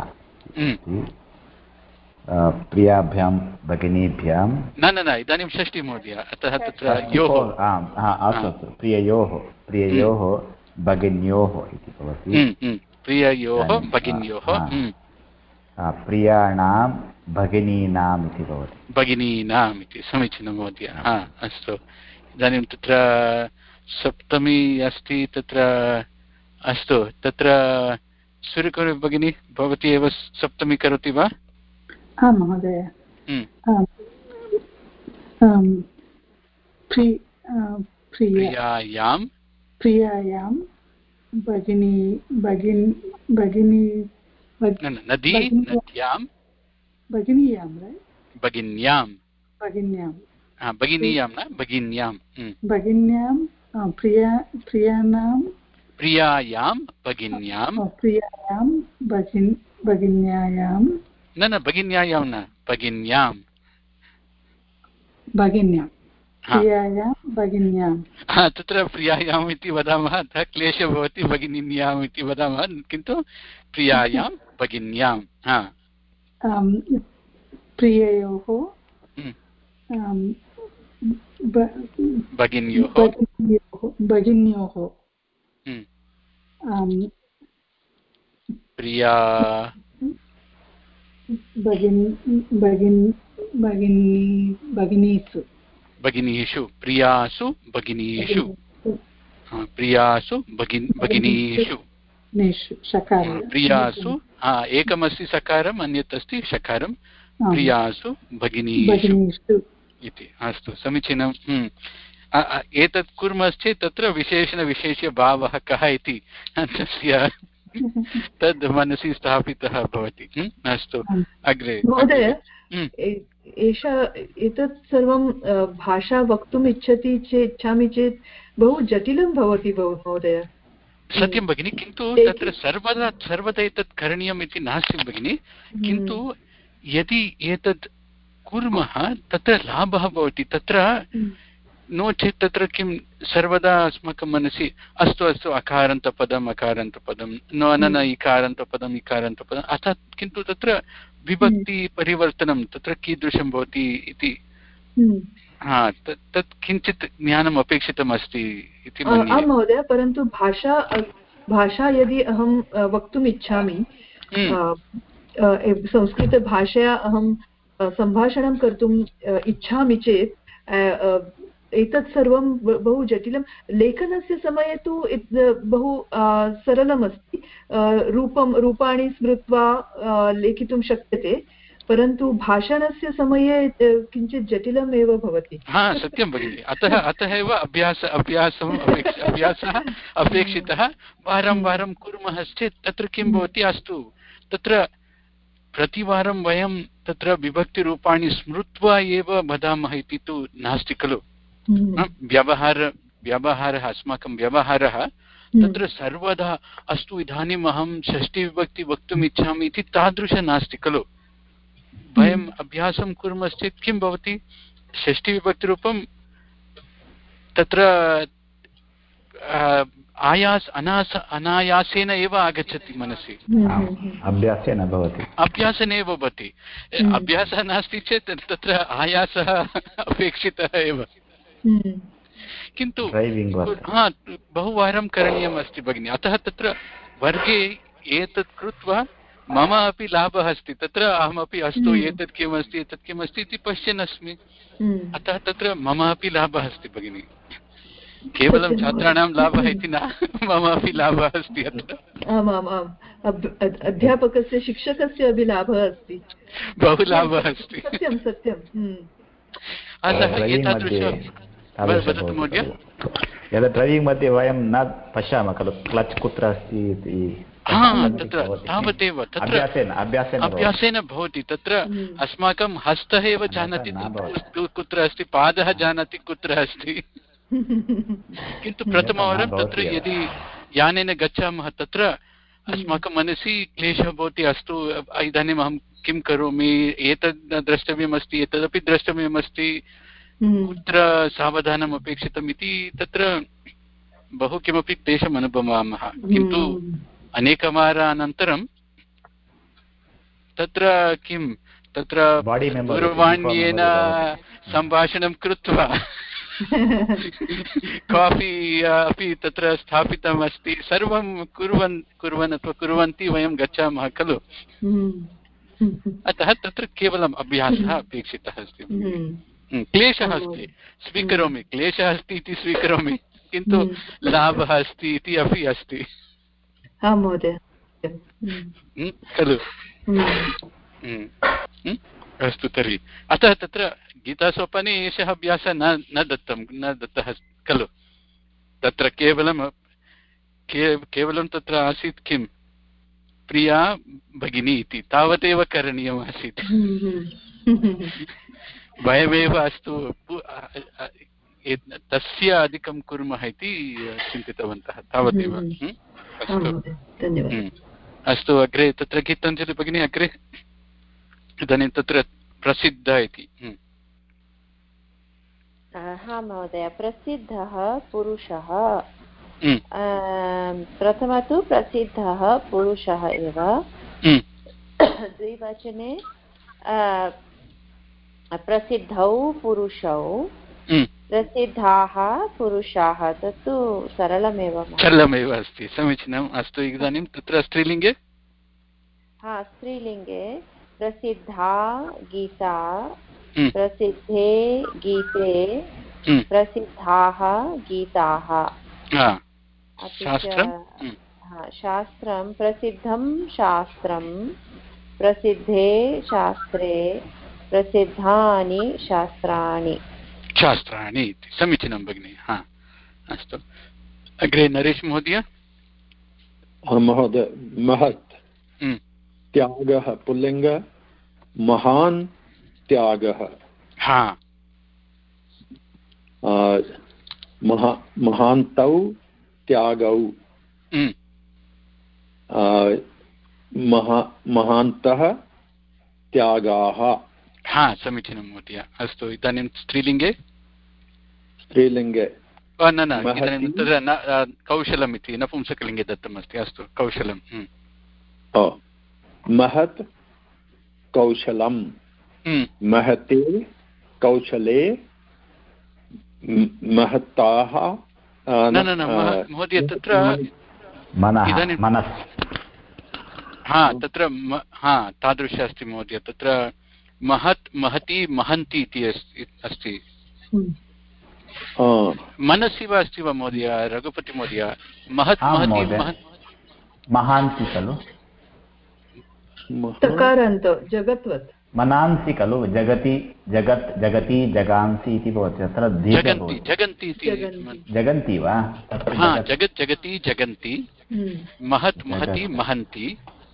प्रियाभ्यां भगिनीभ्यां न इदानीं षष्ठी महोदय, अतः तत्र योः। अस्तु, प्रिययोः भगिन्योः इति भवति। प्रिययोः भगिन्योः प्रियाणां भगिनीनाम् इति भवति। भगिनीनाम् इति। समीचीनं महोदय। अस्तु, इदानीं तत्र सप्तमी अस्ति तत्र। अस्तु, तत्र सूर्यकुमारी भगिनी, भवती एव सप्तमी करोति वा? आं महोदय। प्रियायां तत्र प्रियायाम् इति वदामः, अतः क्लेशः भवति। भगिन्याम् इति वदामः, किन्तु प्रियायां भगिन्यां प्रिययोः भगिन्योः प्रिया भगिनीषु प्रियासु भगिनीषु भगिनीषु प्रियासु एकमस्ति सकारम्, अन्यत् अस्ति शकारं। प्रियासु भगिनीषु इति। अस्तु, समीचीनम्। एतत् कुर्मश्चेत् तत्र विशेषणविशेष्यभावः कः इति तस्य तद् मनसि स्थापितः भवति। अस्तु, अग्रे महोदय, एतत् सर्वं भाषा वक्तुम् इच्छामि चेत् बहु जटिलं भवति महोदय। सत्यं भगिनि, किन्तु तत्र सर्वदा एतत् करणीयम् इति नास्ति भगिनि, किन्तु यदि एतत् कुर्मः तत्र लाभः भवति। तत्र नो चेत् तत्र किं सर्वदा अस्माकं मनसि अस्तु अस्तु अकारान्तपदम् अकारान्तपदं न इकारान्तपदम् इकारान्तपदम् अर्थात् किन्तु तत्र विभक्तिपरिवर्तनं तत्र कीदृशं भवति इति तत् किञ्चित् ज्ञानम् अपेक्षितम् अस्ति इति मन्ये। आम् महोदय, परन्तु भाषा यदि अहं वक्तुम् इच्छामि, संस्कृतभाषया अहं सम्भाषणं कर्तुम् इच्छामि चेत् एतत् सर्वं बहु जटिलं। लेखनस्य समये तु बहु सरलमस्ति, रूपाणि स्मृत्वा लेखितुं शक्यते, परन्तु भाषणस्य समये किञ्चित् जटिलम् एव भवति। सत्यं भगिनि, अतः एव अभ्यासः अपेक्षितः। वारं वारं कुर्मः चेत् तत्र किं भवति, अस्तु तत्र प्रतिवारं वयं तत्र विभक्तिरूपाणि स्मृत्वा एव वदामः इति तु नास्ति खलु। व्यवहारः अस्माकं व्यवहारः तत्र सर्वदा अस्तु इदानीम् अहं षष्ठीविभक्ति वक्तुम् इच्छामि इति तादृश नास्ति खलु। वयम् अभ्यासं कुर्मश्चेत् किं भवति, षष्ठीविभक्तिरूपं तत्र अनायासेन एव आगच्छति मनसि, अभ्यासेन भवति। अभ्यासः नास्ति चेत् तत्र आयासः अपेक्षितः एव। किन्तु बहुवारं करणीयम् अस्ति भगिनि। अतः तत्र वर्गे एतत् कृत्वा मम अपि लाभः अस्ति, तत्र अहमपि अस्तु एतत् किमस्ति एतत् किमस्ति इति पश्यन् अस्मि। अतः तत्र मम अपि लाभः अस्ति भगिनि, केवलं छात्राणां लाभः इति न, मम अपि लाभः अस्ति अत्र। अध्यापकस्य शिक्षकस्य अपि लाभः अस्ति, बहु लाभः अस्ति। सत्यं। यदा ड्रैविङ्ग् मध्ये वयं न पश्यामः खलु क्लच् कुत्र अस्ति इति, तत्र तावदेव तत्र अभ्यासेन भवति। तत्र अस्माकं हस्तः एव जानाति कुत्र अस्ति, पादः जानाति कुत्र अस्ति। किन्तु प्रथमवारं तत्र यदि यानेन गच्छामः तत्र अस्माकं मनसि क्लेशः भवति, अस्तु इदानीम् अहं किं करोमि, एतद् द्रष्टव्यमस्ति एतदपि द्रष्टव्यमस्ति, कुत्र सावधानम् अपेक्षितम् इति तत्र बहु किमपि क्लेशम् अनुभवामः। किन्तु अनेकवारानन्तरं तत्र किं तत्र दूरवाण्येन सम्भाषणं कृत्वा काफी अपि तत्र स्थापितम् अस्ति, सर्वं कुर्वन् अथवा कुर्वन्ति वयं गच्छामः खलु। अतः तत्र केवलम् अभ्यासः अपेक्षितः अस्ति। क्लेशः अस्ति स्वीकरोमि, क्लेशः अस्ति इति स्वीकरोमि, किन्तु लाभः अस्ति इति अपि अस्ति खलु। अस्तु तर्हि अतः तत्र गीतासोपाने एषः अभ्यासः न दत्तः खलु। तत्र केवलं तत्र आसीत् किं, प्रिया भगिनी इति, तावदेव करणीयम् आसीत्। वयमेव अस्तु तस्य अधिकं कुर्मः इति चिन्तितवन्तः, तावदेव। अस्तु अग्रे तत्र गीताञ्जलि भगिनी, अग्रे इदानीं तत्र प्रसिद्ध इति। महोदय, प्रसिद्धः पुरुषः, प्रथम तु प्रसिद्धः पुरुषः एव, द्विवचने प्रसिद्धौ पुरुषौ, प्रसिद्धाः पुरुषाः, तत्तु सरलमेव अस्ति। समीचीनम्। अस्तु इदानीं तत्र स्त्रीलिङ्गे, स्त्रीलिङ्गे प्रसिद्धा गीता, प्रसिद्धे गीते, प्रसिद्धाः गीताः। शास्त्रं प्रसिद्धं शास्त्रं, प्रसिद्धे शास्त्रे, प्रसिद्धानि शास्त्राणि इति। समीचीनं भगिनि। अस्तु अग्रे नरेश महोदय। महोदय, महत् त्यागः पुल्लिङ्ग, महान् त्यागः महान्तौ त्यागौ, महान्तः त्यागाः। समीचीनं महोदय। अस्तु इदानीं स्त्रीलिङ्गे, स्त्रीलिङ्गे न इदानीं तत्र कौशलम् इति नपुंसकलिङ्गे दत्तमस्ति अस्तु कौशलं महत् कौशलं महते कौशले महताः महोदय तत्र तत्र तादृश अस्ति महोदय तत्र महत् महती महन्ति इति अस्ति मनसि वा अस्ति वा महोदय रघुपति महोदय महत् महती महान्ति खलु तकारान्त जगत्वत् मनांसि खलु जगति जगत् जगति जगांसि इति भवति तत्र जगन्ति वा जगत् जगति जगन्ति महत् महति महन्ति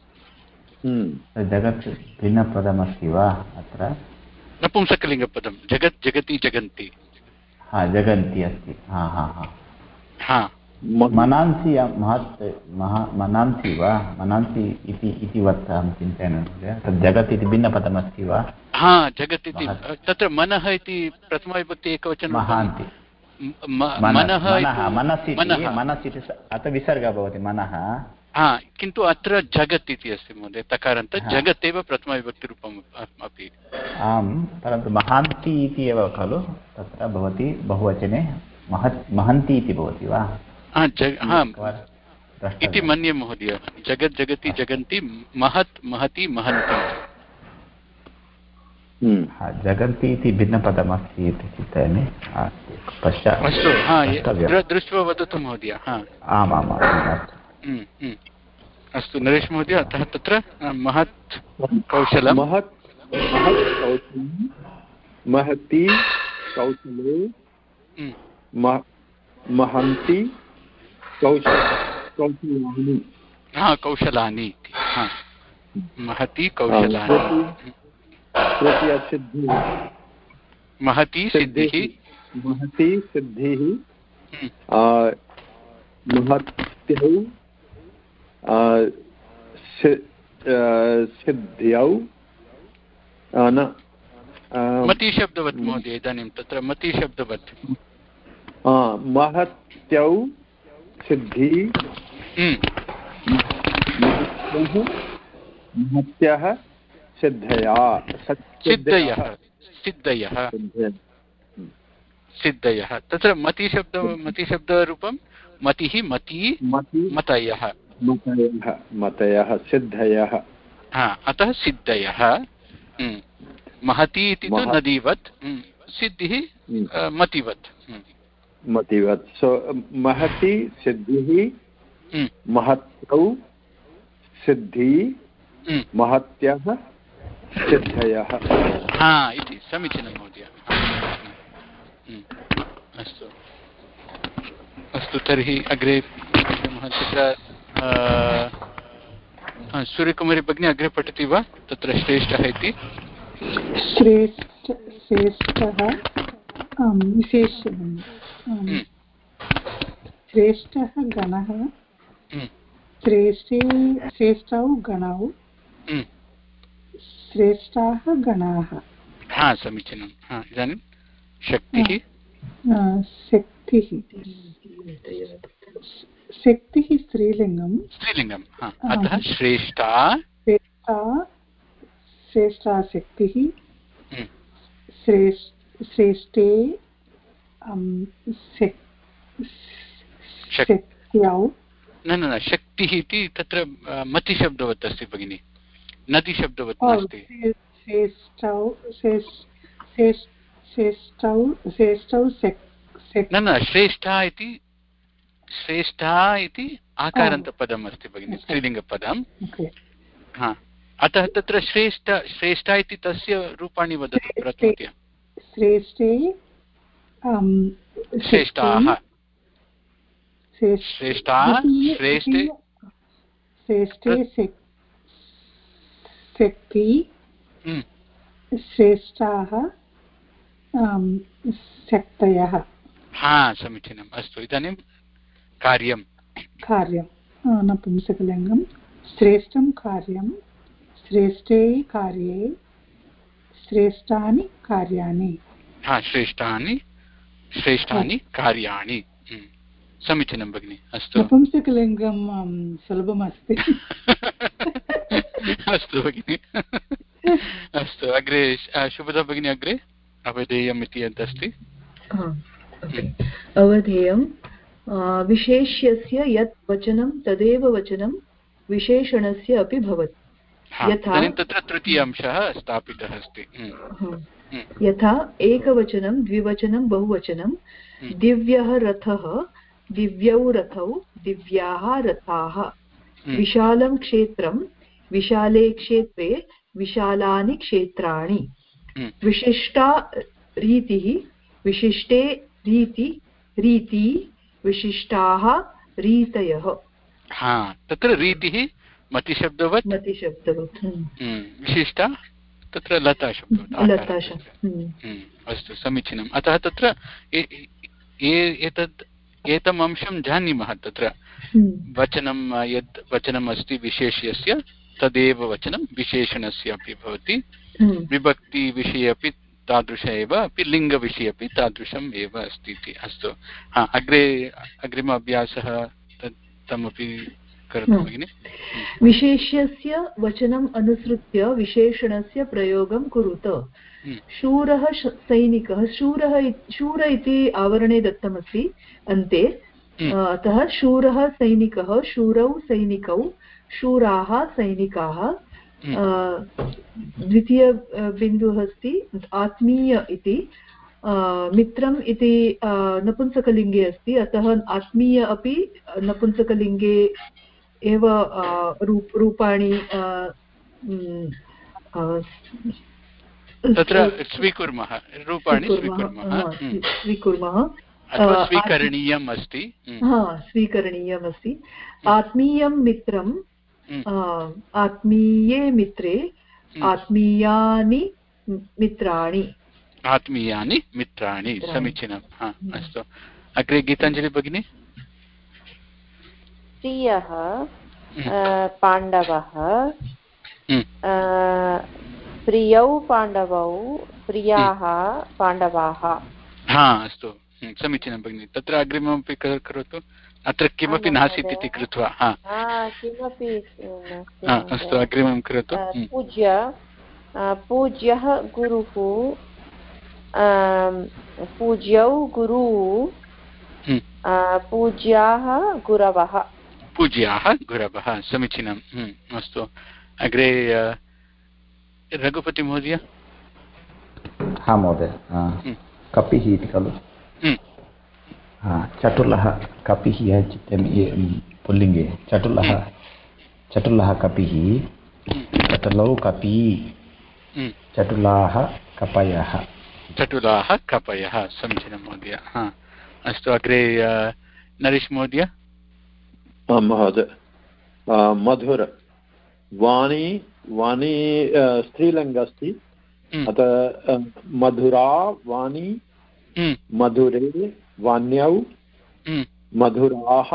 जगत् भिन्नपदमस्ति वा अत्र नपुंसकलिङ्गपदं जगत् जगति जगन्ति जगन्ति अस्ति मनांसि महत् मनांसि वा मनांसि इति वत् अहं चिन्तयामि महोदय तत् जगत् इति भिन्नपदमस्ति वा जगत् इति तत्र मनः इति प्रथमविभक्ति एकवचनं महान्ति मनसि अत्र विसर्गः भवति मनः किन्तु अत्र जगत् इति अस्ति महोदय तकारान्त जगत् एव प्रथमविभक्तिरूपम् अपि आम् परन्तु महान्ति इति एव खलु तत्र भवति बहुवचने महन्ति इति भवति वा इति मन्ये महोदय जगत् जगति जगन्ति महत् महति महन्ति जगन्ति इति भिन्नपदमस्ति इति चिन्तयामि पश्चात् अस्तु दृष्ट्वा वदतु महोदय आमाम् अस्तु नरेश महोदय अतः तत्र महत् कौशलं महती कौशले महन्ति कौशलानि कौशलानि महती कौशलानि महती सिद्धिः महत्यौ सिद्ध्यौ मति शब्दवत् महोदय इदानीं तत्र मति शब्दवत् महत्यौ सिद्धि महत्यः सिद्धयः तत्र मतिशब्दरूपं मतिः मती मतयः सिद्धयः अतः सिद्धयः महती इति तु नदीवत् सिद्धिः मतिवत् सो महती सिद्धिः महत्यौ सिद्धि महत्यः सिद्धयः इति समीचीनं महोदय अस्तु तर्हि अग्रे तत्र सूर्यकुमारी भगिनी अग्रे पठति वा तत्र श्रेष्ठः इति श्रेष्ठः गणः श्रेष्ठौ गणौ श्रेष्ठाः गणाः समीचीनं इदानीं शक्तिः शक्तिः स्त्रीलिङ्गम् अतः श्रेष्ठा शक्तिः श्रेष्ठे शक्त्यौ न शक्तिः इति तत्र मतिशब्दवत् अस्ति भगिनि नदीशब्दवत् नास्ति श्रेष्ठा इति आकारान्तपदम् अस्ति भगिनि स्त्रीलिङ्गपदम् अतः तत्र श्रेष्ठा इति तस्य रूपाणि वदतु प्रथमतया श्रेष्ठाः श्रेष्ठे शक्ति श्रेष्ठाः शक्तयः समीचीनम् अस्तु इदानीं कार्यं नपुंसकलिङ्गं श्रेष्ठं कार्यं श्रेष्ठे कार्ये श्रेष्ठानि कार्याणि श्रेष्ठानि श्रेष्ठानि कार्याणि। समीचीनं भगिनि, अस्तु। नपुंसकलिङ्गं सुलभमस्ति। अस्तु भगिनि, अस्तु। अग्रे शुभदा भगिनी, अग्रे अवधेयम् इति यदस्ति। अवधेयं विशेष्यस्य यत् वचनं तदेव वचनं विशेषणस्य अपि भवति। यथा तत्र तृतीय अंशः स्थापितः अस्ति। यथा एकवचनं द्विवचनं बहुवचनं दिव्यः रथः दिव्यौ रथौ दिव्याः रथाः विशालं क्षेत्रं विशाले क्षेत्रे विशालानि क्षेत्राणि विशिष्टा रीतिः विशिष्टे रीति विशिष्टाः रीतयः। तत्र रीतिः मतिशब्दवत् विशिष्टा तत्र लता शब्दवत्। अस्तु, समीचीनम्। अतः तत्र एतम् अंशं जानीमः। तत्र वचनं यद् वचनम् अस्ति विशेष्यस्य तदेव वचनं विशेषणस्य अपि भवति। विभक्तिविषये अपि तादृश एव, अपि लिङ्गविषये अपि तादृशम् एव अस्ति इति। अस्तु, अग्रिम अभ्यासः तमपि करोतु भगिनि। विशेष्यस्य वचनम् अनुसृत्य विशेषणस्य प्रयोगं कुरुत। शूरः सैनिकः, शूर इति आवरणे दत्तमस्ति अन्ते, अतः शूरः सैनिकः, शूरौ सैनिकौ, शूराः सैनिकाः। द्वितीय बिन्दुः अस्ति आत्मीय इति। मित्रम् इति नपुंसकलिङ्गे अस्ति, अतः आत्मीय अपि नपुंसकलिङ्गे एव रूपाणि तत्र स्वीकुर्मः, रूपाणि स्वीकुर्मः। स्वीकरणीयम् अस्ति। स्वीकरणीयम् अस्ति। आत्मीयं मित्रम्, आत्मीये मित्रे, आत्मीयानि मित्राणि। आत्मीयानि मित्राणि, समीचीनम्। अस्तु, अग्रे गीताञ्जलि भगिनी। प्रियः पाण्डवः, प्रियौ पाण्डवौ, प्रियाः पाण्डवाः। अस्तु, समीचीनं भगिनि। तत्र अग्रिममपि करोतु। अत्र किमपि नासीत् इति कृत्वा किमपि अस्तु, अग्रिमं करोतु। पूज्यः गुरुः, पूज्यौ गुरुः, पूज्याः गुरवः। पूज्याः गुरवः, समीचीनम्। अस्तु, अग्रे रघुपति महोदय। महोदय, कपिः इति खलु। चटुलः कपिः पुल्लिङ्गे चटुलः कपिः, चटुलौ कपी, चटुलाः कपयः। चटुलाः कपयः, समीचीनं महोदय। अस्तु, अग्रे नरेश महोदय। महोदय, मधुर वाणी स्त्रीलिङ्ग अस्ति, अतः मधुरा वाणी, मधुरे वाण्यौ, मधुराः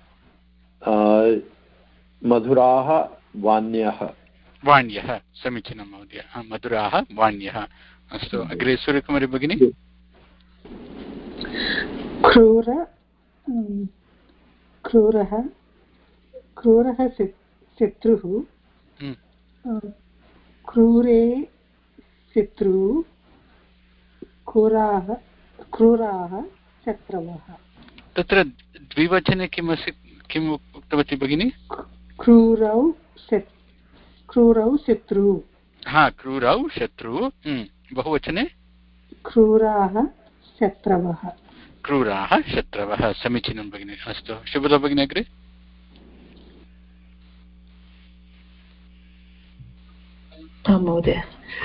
वाण्यः। समीचीनं महोदय, मधुराः वाण्यः। अस्तु, अग्रे सूर्यकुमारी भगिनी। क्रूरः शत्रुः, क्रूरे शत्रुः, क्रूराः शत्रवः। तत्र द्विवचने किम् उक्तवती भगिनी? क्रूरौ शत्रुः। क्रूरौ शत्रुः। बहुवचने क्रूराः शत्रवः। क्रूराः शत्रवः, समीचीनं भगिनि। अस्तु, शुभदा भगिनी, अग्रे। महोदय,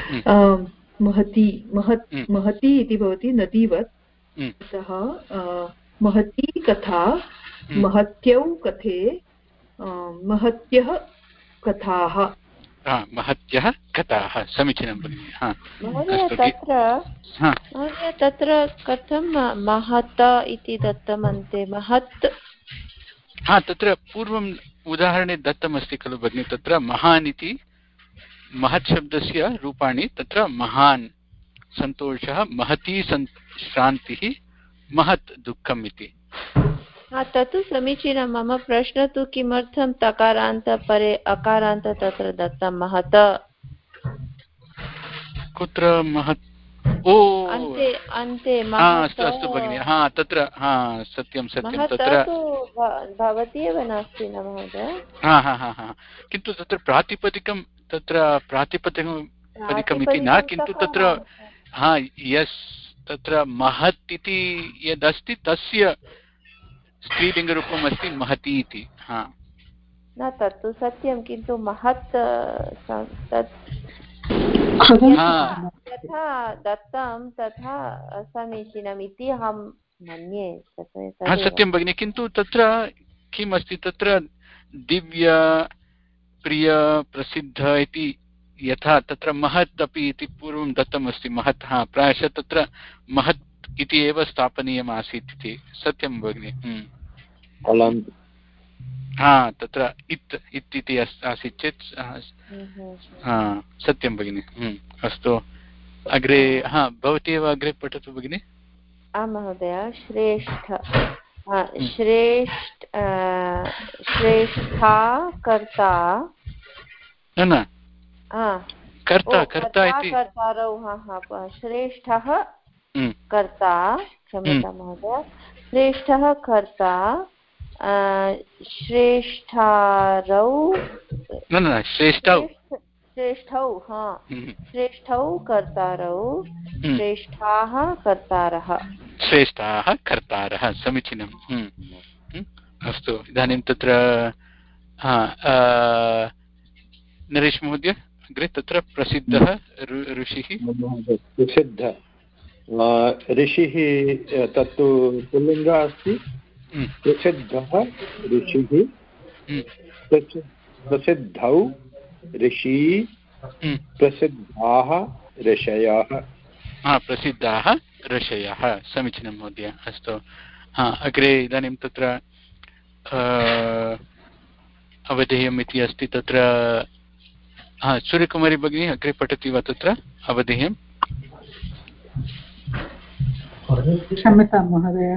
महती इति भवति नदीवत्, अतः महती कथा, महत्यौ कथे, महत्यः कथाः। महत्यः कथाः, समीचीनं भगिनि। महोदय, तत्र कथं महत इति दत्तम् अन्ते? महत्, तत्र पूर्वम् उदाहरणे दत्तमस्ति खलु भगिनि। तत्र महान् इति महत् शब्दस्य रूपाणि, तत्र महान् सन्तोषः, महती श्रान्तिः, महत् दुःखम् इति। तत्तु समीचीनं। मम प्रश्नः तु किमर्थं तकारान्त परे अकारान्त तत्र दत्तं महत्? कुत्र महत्? ओ अन्ते अस्तु अस्तु भगिनि, तत्र सत्यं सत्यं, तत्र भवति एव नास्ति न महोदय? किन्तु तत्र प्रातिपदिकं इति न, किन्तु तत्र यस् तत्र महत् इति यदस्ति तस्य स्त्रीलिङ्गरूपम् अस्ति महती इति। न तत्तु सत्यं, किन्तु महत् यथा दत्तं तथा समीचीनम् इति अहं मन्ये। सत्यं भगिनि, किन्तु तत्र किम् अस्ति, तत्र दिव्य प्रिय प्रसिद्ध इति यथा तत्र महत् अपि इति पूर्वं दत्तमस्ति। महत् प्रायशः तत्र महत् इति एव स्थापनीयम् आसीत् इति। सत्यं भगिनि। तत्र इत् इति आसीत् चेत् सत्यं भगिनि। अस्तु, अग्रे भवती एव अग्रे पठतु भगिनि। आं महोदय। श्रेष्ठा कर्ता न कर्ता कर्ता इति कर्तारौ। श्रेष्ठः कर्ता, क्षम्यतां महोदय, श्रेष्ठः कर्ता, श्रेष्ठारौ श्रेष्ठौ कर्तारौ, श्रेष्ठाः कर्तारः। श्रेष्ठाः कर्तारः, समीचीनम्। अस्तु, इदानीं तत्र नरेश महोदय अग्रे तत्र प्रसिद्धः ऋषिः। प्रसिद्ध ऋषिः तत्तु पुल्लिङ्ग अस्ति। प्रसिद्धः ऋषिः, प्रसिद्धौ ऋषि, प्रसिद्धाः ऋषयः। प्रसिद्धाः ऋषयः, समीचीनं महोदय। अस्तु, अग्रे इदानीं तत्र अवधेयम् इति अस्ति। तत्र सूर्यकुमारी भगिनी अग्रे पठति वा तत्र अवधेयम्? क्षम्यतां महोदय।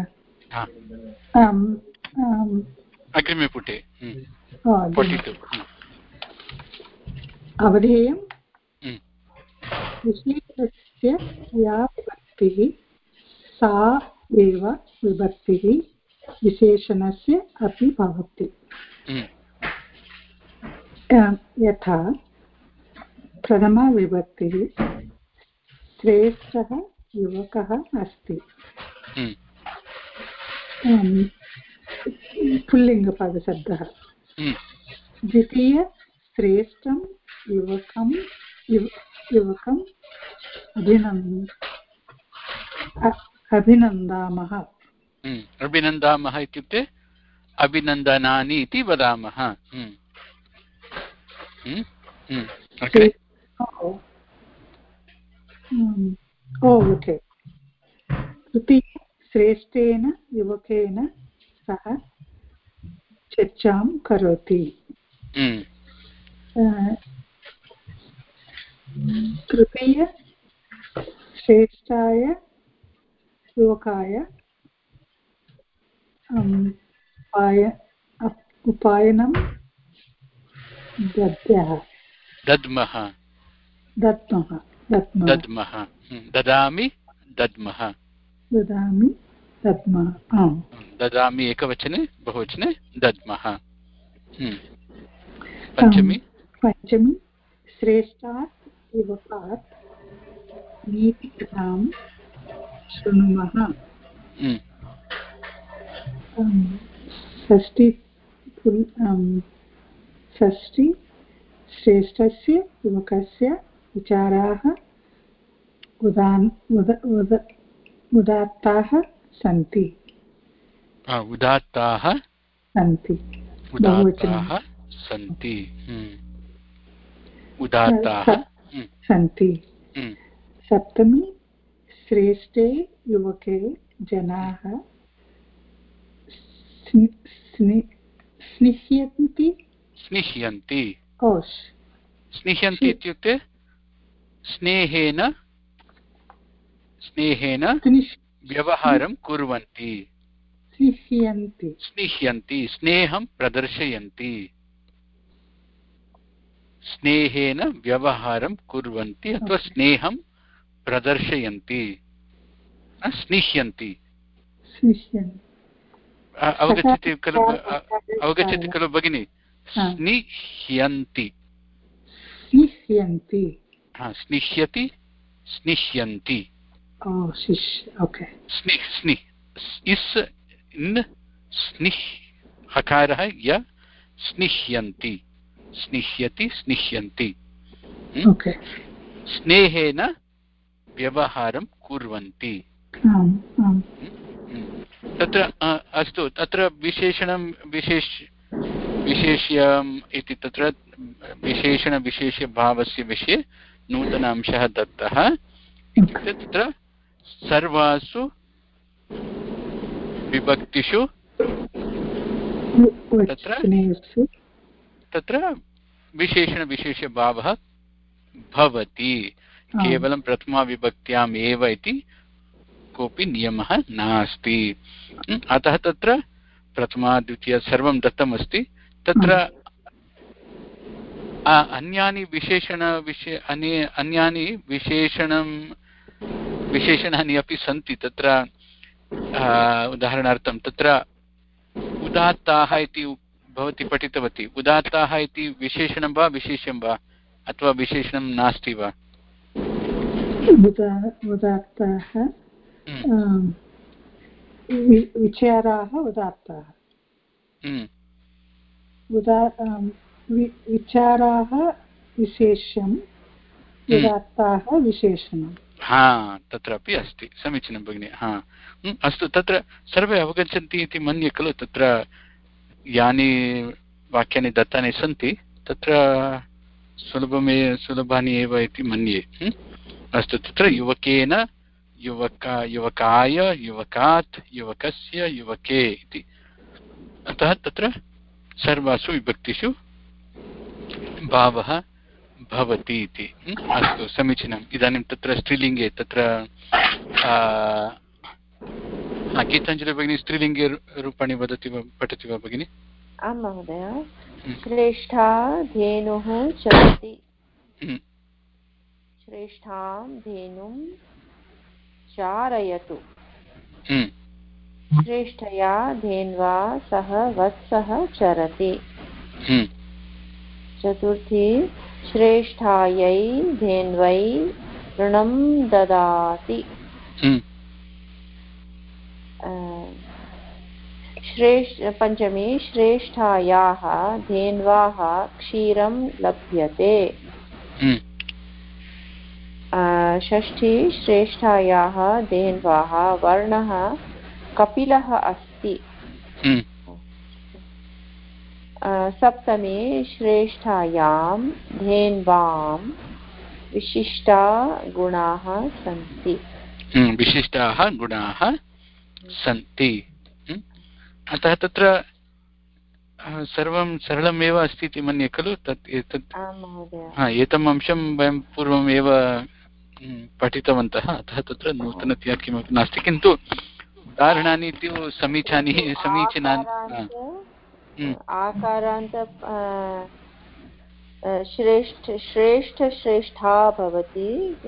अग्रिमे पुटे पठितु। अवधेयं विशेषस्य या विभक्तिः सा एव विभक्तिः विशेषणस्य अपि भवति। यथा प्रथमा विभक्तिः श्रेष्ठः युवकः अस्ति, पुल्लिङ्गपदशब्दः। द्वितीय श्रेष्ठं युवकम् अभिनन्दामः। अभिनन्दामः इत्युक्ते अभिनन्दनानि इति वदामः। ओके। तृतीय श्रेष्ठेन युवकेन सह चर्चां करोति। तृतीय श्रेष्ठाय युवकाय उपायनं दद्मः। ददामि दद्मः। ददामि एकवचने, बहुवचने दद्मः। पञ्चमी श्रेष्ठात् युवकात् नीतिकथां शृणुमः। षष्ठी श्रेष्ठस्य युवकस्य विचाराः उदात्ताः सन्ति। उदात्ताः सन्ति। सप्तमी श्रेष्ठे युवके जनाः स्निह्यन्ति इत्युक्ते स्नेहेन व्यवहारं कुर्वन्ति स्निह्यन्ति स्नेहं प्रदर्शयन्ति स्नेहेन व्यवहारं कुर्वन्ति अथवा स्नेहं प्रदर्शयन्ति स्निह्यन्ति अवगच्छति खलु भगिनि स्निह्यन्ति स्निह्यति स्निह्यन्ति स्निह् हकारः य स्निह्यन्ति स्निह्यति स्निह्यन्ति स्नेहेन व्यवहारं कुर्वन्ति तत्र अस्तु तत्र विशेषणं विशेष्यम् इति तत्र विशेषणविशेष्यभावस्य विषये नूतन अंशः दत्तः इत्युक्ते तत्र सर्वासु विभक्तिषु तत्र विशेषणविशेष्यभावः भवति केवलं प्रथमाविभक्त्याम् एव इति कोऽपि नियमः नास्ति अतः तत्र प्रथमा द्वितीया सर्वं दत्तमस्ति तत्र अन्यानि विशेषणानि अपि सन्ति तत्र उदाहरणार्थं तत्र उदात्ताः इति भवती पठितवती उदात्ताः इति विशेषणं वा विशेष्यं वा अथवा विशेषणं नास्ति वा उदात्ताः विचाराः उदात्ताः विचाराः विशेष्यम् उदात्ताः विशेषणम् तत्रापि अस्ति समीचीनं भगिनि अस्तु तत्र सर्वे अवगच्छन्ति इति मन्ये खलु तत्र यानि वाक्यानि दत्तानि सन्ति तत्र सुलभानि एव इति मन्ये अस्तु तत्र युवकेन युवकाय युवकात् युवकस्य युवके इति अतः तत्र सर्वासु विभक्तिषु भावः भवति इति अस्तु समीचीनम् इदानीं तत्र स्त्रीलिङ्गे तत्र गीताञ्जलि भगिनी स्त्रीलिङ्गे रूपाणि वदति वा पठति वा भगिनि आं महोदय श्रेष्ठा धेनुः चरति श्रेष्ठां धेनुं चारयतु श्रेष्ठया धेन्वा सह वत्सः चरति चतुर्थी श्रेष्ठायै धेन्वै ऋणं ददाति पंचमी श्रेष्ठायाः धेन्वाः क्षीरं लभ्यते षष्ठी श्रेष्ठायाः धेन्वाः वर्णः कपिलः अस्ति सप्तमी श्रेष्ठायां धेन्वां विशिष्टा गुणाः सन्ति विशिष्टाः गुणाः सन्ति अतः तत्र सर्वं सरलमेव अस्ति इति मन्ये खलु तत् एतम् अंशं वयं पूर्वमेव पठितवन्तः अतः तत्र नूतनतया किमपि नास्ति किन्तु उदाहरणानि तु समीचीनानि आकारान्त श्रेष्ठा भवति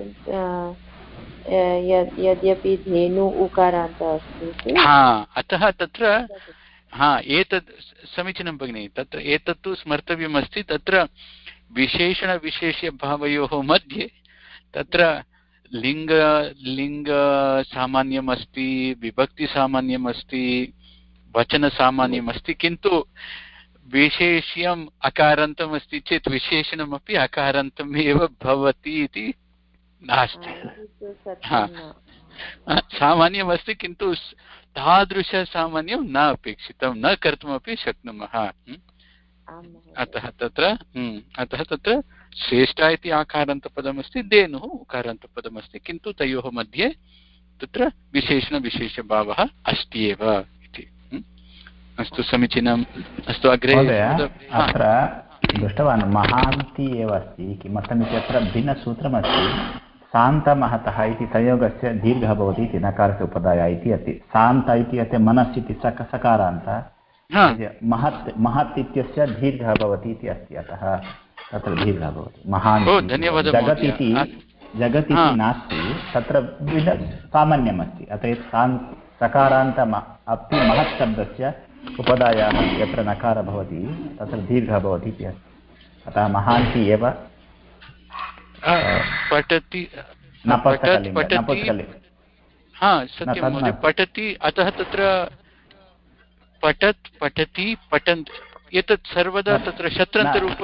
यद्यपि धेनु उकारान्त अस्ति अतः तत्र एतत् समीचीनं भगिनि तत्र एतत्तु स्मर्तव्यमस्ति तत्र विशेषणविशेष्यभावयोः मध्ये तत्र लिङ्गसामान्यम् अस्ति विभक्तिसामान्यम् अस्ति वचनसामान्यम् अस्ति किन्तु विशेष्यम् अकारान्तम् अस्ति चेत् विशेषणमपि अकारान्तम् एव भवति इति नास्ति सामान्यमस्ति किन्तु तादृशसामान्यं न अपेक्षितं न कर्तुमपि शक्नुमः अतः तत्र श्रेष्ठा इति आकारान्तपदमस्ति धेनुः उकारान्तपदमस्ति किन्तु तयोः मध्ये तत्र विशेषणविशेषभावः अस्ति एव इति अस्तु समीचीनम् अस्तु अग्रे अत्र दृष्टवान् महान्ति एव अस्ति किमर्थमिति अत्र भिन्नसूत्रमस्ति शान्तमहतः इति संयोगस्य दीर्घः भवति इति नकारस्य उपधाय इति अस्ति। शान्त इति अस्ति मनस् इति सकारान्त, महत् इत्यस्य दीर्घः भवति इति अस्ति, अतः तत्र दीर्घः भवति। महान् जगत् इति नास्ति, तत्र सामान्यमस्ति, अतः सकारान्त अपि महत् शब्दस्य उपधायाः यत्र नकारः भवति तत्र दीर्घः भवति इति अस्ति, अतः महान्ति एव पठति पठति, अतः तत्र पठत् पठति पठन्ति, एतत् सर्वदा तत्र शत्रन्तरूप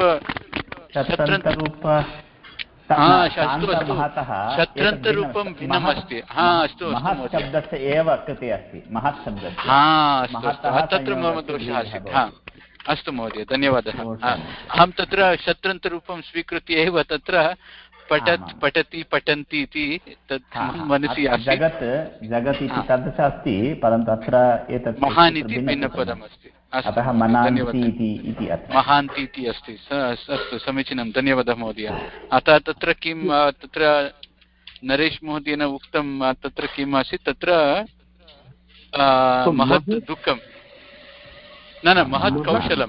शत्रन्तरूपं भिन्नम् अस्ति। अस्तु, शब्दस्य एव कृते अस्ति, महत् शब्दस्य। तत्र मम दोषः आसीत्। अस्तु महोदय, धन्यवादः। अहं तत्र शत्रन्तरूपं स्वीकृत्य एव तत्र पठत् पठति पठन्ति इति तत् मनसि आसीत्। जगत् इति तद् अस्ति, परन्तु अत्र एतत् महान् इति भिन्नपदम् अस्ति। अतः महान्ति इति अस्ति। अस्तु, समीचीनं, धन्यवादः महोदय। अतः तत्र किं तत्र नरेश महोदयेन उक्तं, तत्र किम् आसीत्, तत्र महत् दुःखं न महत् कौशलं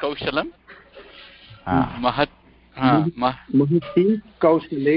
महति कौशले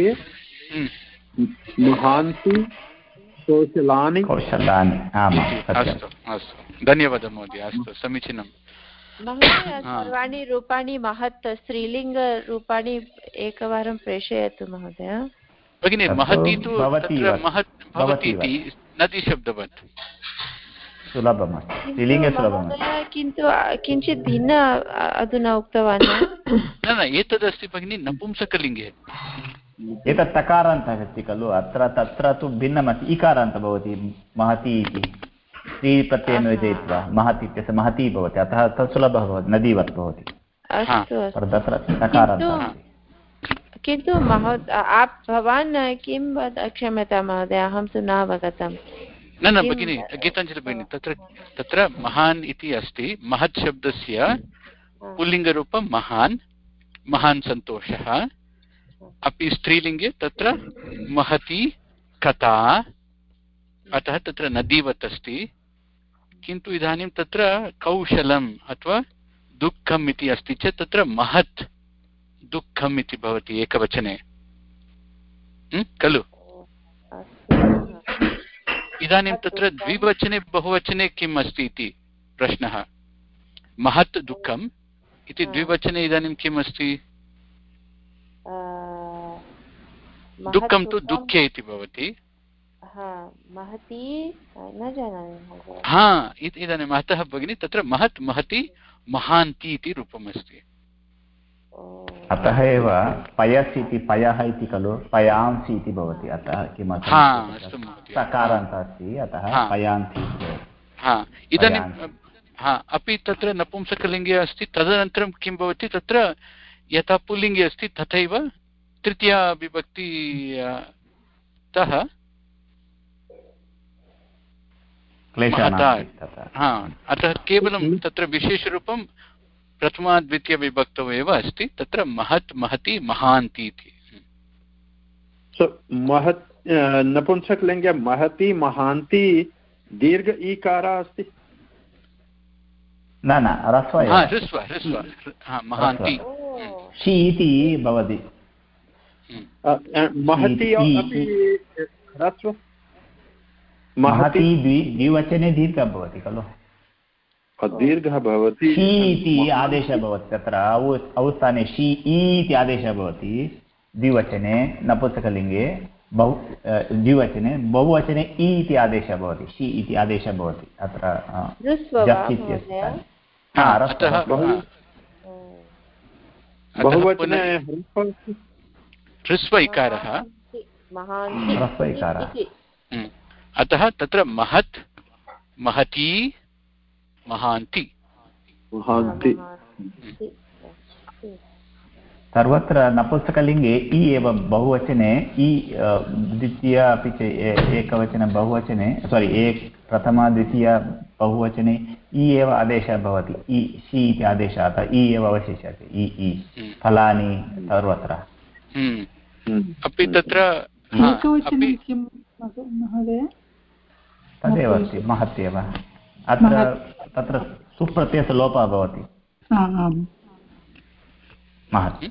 महान्ति कौशलानि। अस्तु, धन्यवादः महोदय। अस्तु, समीचीनं महोदय। सर्वाणि रूपाणि महत् स्त्रीलिङ्गरूपाणि एकवारं प्रेषयतु महोदय। भगिनी, महती तु तत्र महत् भवति इति नदीशब्दवत् सुलभमस्ति, किन्तु किञ्चित् भिन्न अधुना उक्तवान्। न एतदस्ति भगिनी नपुंसकलिङ्गे, एतत् तकारान्तः अस्ति खलु, अत्र तत्र तु भिन्नमस्ति, इकारान्तः भवति महती इति, स्त्री प्रत्ययेन योजयित्वा महत् इत्यस्य महती भवति, अतः तत् सुलभः भवति, नदीवत् भवति। तत्र तकारान्तः। किन्तु भवान् किं क्षम्यतां महोदय, अहं तु न अवगतम्। न भगिनी, गीताञ्जलि भगिनी, तत्र महान् इति अस्ति, महत् शब्दस्य पुल्लिङ्गरूपं महान् सन्तोषः, अपि स्त्रीलिङ्गे तत्र महती कथा, अतः तत्र नदीवत् अस्ति। किन्तु इदानीं तत्र कौशलम् अथवा दुःखम् इति अस्ति चेत् तत्र महत् दुःखम् इति भवति एकवचने खलु। इदानीं तत्र द्विवचने बहुवचने किम् अस्ति इति प्रश्नः। महत् दुःखम् इति द्विवचने इदानीं किम् अस्ति? दुःखं तु दुःखे इति भवति। इदानीम् अतः भगिनी तत्र महत् महती महान्ति इति रूपमस्ति। अतः एव पयस् इति पयः इति खलु, पयांसि इति भवति, अतः किमर्थं सकारान्तः अस्ति, अतः पयांसि इति भवति। इदानीम् अपि तत्र नपुंसकलिङ्गे अस्ति, तदनन्तरं किं भवति, तत्र यथा पुल्लिङ्गे अस्ति तथैव तृतीया विभक्तितः अतः केवलं तत्र विशेषरूपं प्रथमा द्वितीयविभक्तौ एव अस्ति, तत्र महत् महती महान्ति इति। महत् नपुंसकलिङ्गे महती महान्ति दीर्घ ईकारः अस्ति। न ह्रस्व महान्ति शी इति भवति। महती अपि ह्रस्व, महती द्विवचने दीर्घः भवति खलु, दीर्घः भवति। शी इति आदेशः भवति, तत्र औस्थाने शी इति आदेशः भवति द्विवचने, नपुंसकलिङ्गे द्विवचने, बहुवचने इ इति आदेशः भवति, शी इति आदेशः भवति। अत्र बहुवचने ह्रस्व इकारः, अतः तत्र महत् महती महान्ति। सर्वत्र नपुंसकलिङ्गे इ एव बहुवचने, इ द्वितीय अपि च एकवचने बहुवचने, प्रथमा द्वितीय बहुवचने इ एव आदेशः भवति, इ शी इति आदेशः, अतः इ एव अवशिष्यते, इ फलानि सर्वत्र। अपि तत्र एकवचने किं महोदय? तदेव अस्ति महत्येव। अत्र तत्र सुप्रत्ययस्य लोपः भवति। महत्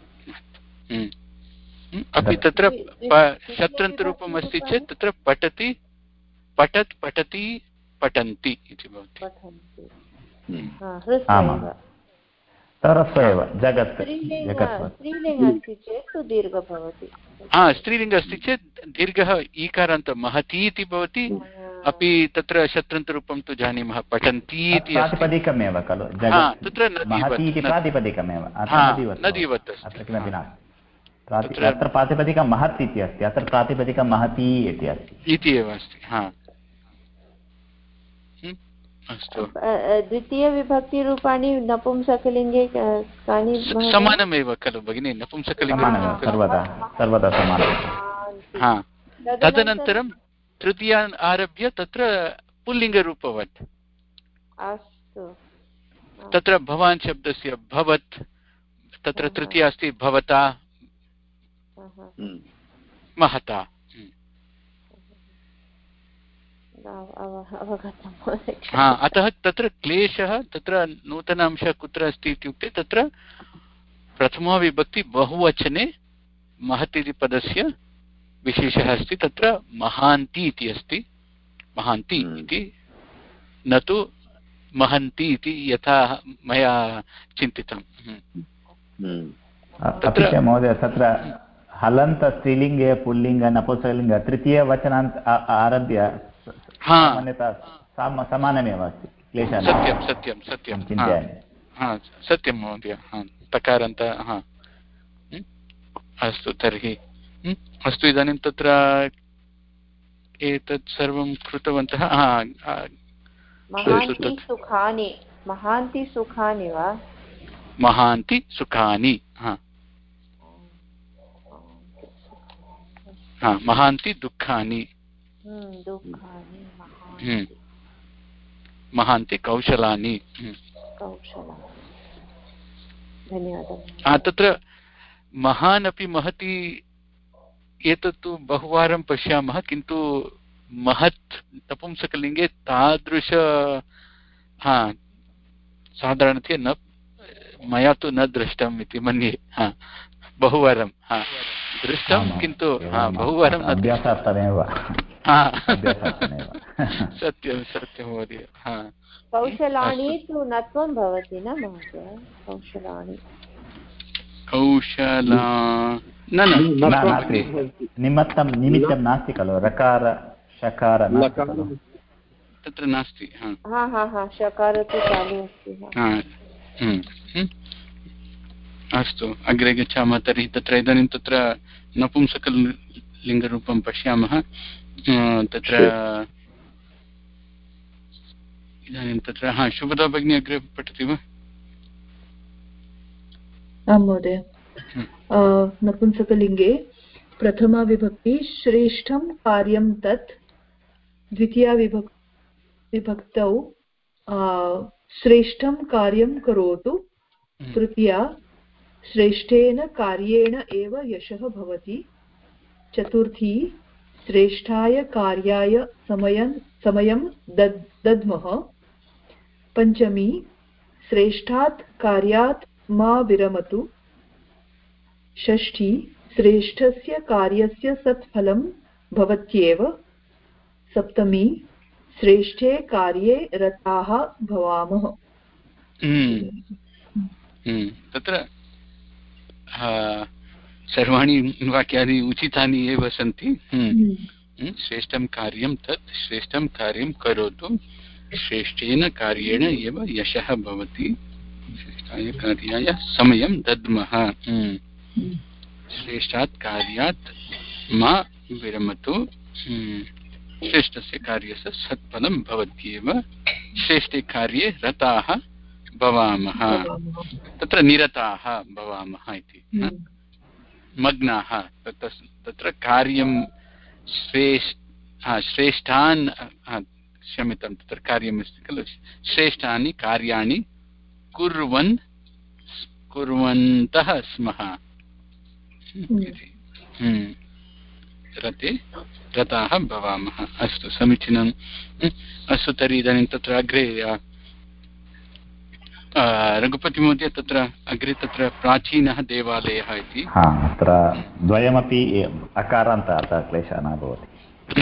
अपि तत्र शत्रन्तरूपम् अस्ति चेत् तत्र पठति पठत् पठति पठन्ति इति भवति। तरस्व एव जगत् स्त्रीलिङ्ग अस्ति चेत् दीर्घ भवति। स्त्रीलिङ्ग अस्ति चेत् दीर्घः ईकारान्त महती इति भवति। अपि तत्र शत्रन्तरूपं तु जानीमः पठन्ति इति प्रातिपदिकमेव खलु तत्र प्रातिपदिकमेव नदीवत् अत्र किमपि नास्ति। अत्र प्रातिपदिकं महत् इति अस्ति, अत्र प्रातिपदिकं महती इति अस्ति इति एव अस्ति। अस्तु द्वितीयविभक्तिरूपाणि नपुंसकलिङ्गे कानि? समानमेव खलु भगिनी, नपुंसकलिङ्गे सर्वदा समानं। तदनन्तरं तृतीयान् आरभ्य तत्र पुल्लिङ्गरूपवत्। अस्तु। तत्र भवान् शब्दस्य भवत्, तत्र तृतीया अस्ति भवता महता। अतः तत्र क्लेशः, तत्र नूतन अंशः कुत्र अस्ति इत्युक्ते तत्र प्रथमा विभक्ति बहुवचने महत् इति पदस्य विशेषः अस्ति। तत्र महान्ति इति अस्ति, महान्ति इति, न तु महन्ति इति यथा मया चिन्तितम्। महोदय तत्र हलन्त स्त्रीलिङ्गे पुल्लिङ्ग नपुंसकलिङ्ग तृतीयवचनान्त आरभ्य सामान्यतः समानमेव अस्ति। क्लेशः सत्यं चिन्तयामि। सत्यं महोदय। तकारान्त अस्तु तर्हि अस्तु। इदानीं तत्र एतत् सर्वं कृतवन्तः। महान्ति सुखानि वा? महान्ति सुखानि। महान्ति दुःखानि। महान्ति कौशलानि। तत्र महान् अपि महती एतत्तु बहुवारं पश्यामः, किन्तु महत् नपुंसकलिङ्गे तादृश साधारणतया न, मया तु न दृष्टम् इति मन्ये। बहुवारं दृष्टं, किन्तु बहुवारं न अभ्यासार्थमेव। सत्यं सत्यं महोदय। कौशलानि तु नत्वं भवति न महोदय? कौशलानि निमित्तं नास्ति खलु, रकार शकार तत्र नास्ति। शकार तु चालु अस्ति। अस्तु अग्रे गच्छामः। तर्हि तत्र इदानीं तत्र नपुंसकलिङ्गरूपं पश्यामः। तत्र इदानीं तत्र शुभदा भगिनी अग्रे पठति वा? आं महोदय। नपुंसकलिङ्गे प्रथमा विभक्ति श्रेष्ठं कार्यं तत्, द्वितीया विभक्तौ श्रेष्ठं कार्यं करोतु, तृतीया श्रेष्ठेन कार्येण एव यशः भवति, चतुर्थी श्रेष्ठाय कार्याय समयं दद्मः, पंचमी श्रेष्ठात् कार्यात् मा विरमतु, षष्ठी श्रेष्ठस्य कार्यस्य सत्फलं भवत्येव, सप्तमी श्रेष्ठे कार्ये रताः भवामः। तत्र सर्वाणि वाक्यानि उचितानि एव सन्ति। श्रेष्ठं कार्यं तत्, श्रेष्ठं कार्यं करोतु, श्रेष्ठेन कार्येण एव यशः भवति, श्रेष्ठाय कार्याय समयं दद्मः, श्रेष्ठात् कार्यात् मा विरमतु, श्रेष्ठस्य कार्यस्य सत्फलं भवत्येव, श्रेष्ठे कार्ये रताः भवामः। तत्र निरताः भवामः इति, मग्नाः। तत्र कार्यं श्रेष्ठान्, क्षम्यतां, तत्र कार्यम् अस्ति खलु, श्रेष्ठानि कार्याणि कुर्वन्तः स्मः। रते रताः भवामः। अस्तु समीचीनम्। अस्तु तर्हि इदानीं तत्र अग्रे रघुपतिमहोदय तत्र अग्रे तत्र प्राचीनः देवालयः इति अत्र द्वयमपि अकारान्त अतः क्लेशः न भवति।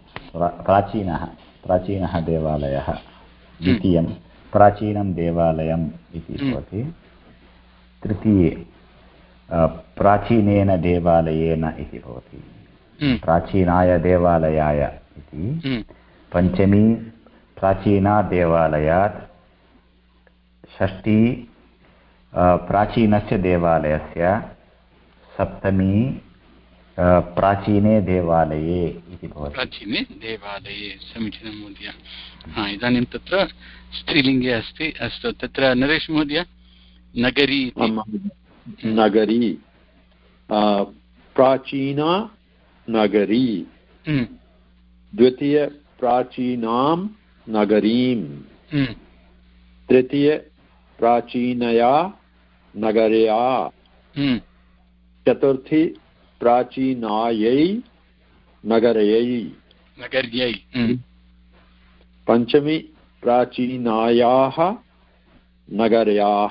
प्राचीनः देवालयः द्वितीयं प्राचीनं देवालयम् इति भवति। तृतीये प्राचीनेन देवालयेन इति भवति। प्राचीनाय देवालयाय इति। पञ्चमी प्राचीना देवालयात्। षष्ठी प्राचीनस्य देवालयस्य। सप्तमी प्राचीने देवालये इति भवति। प्राचीने देवालये समीचीनं महोदय। इदानीं तत्र स्त्रीलिङ्गे अस्ति। अस्तु तत्र नरेश महोदय नगरी नगरी प्राचीना नगरी। द्वितीय प्राचीनां नगरीं। तृतीय प्राचीनया नगर्या। चतुर्थी प्राचीनायै नगर्यै। पञ्चमी प्राचीनायाः नगर्याः।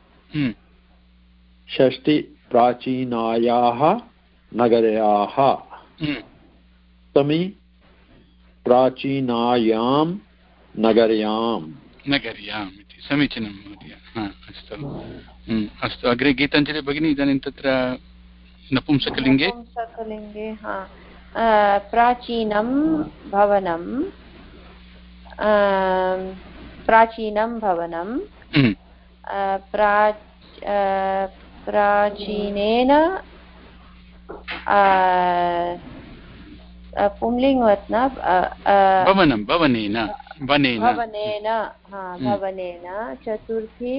षष्ठी प्राचीनायाः नगर्याः। सप्तमी प्राचीनायां नगर्याम् इति समीचीनं महोदय। अस्तु अग्रे गीताञ्जलि भगिनी इदानीं तत्र नपुंसकलिङ्गे प्राचीनं भवनं प्राचीनेन पुंलिङ्गवत् न भवनेन। चतुर्थी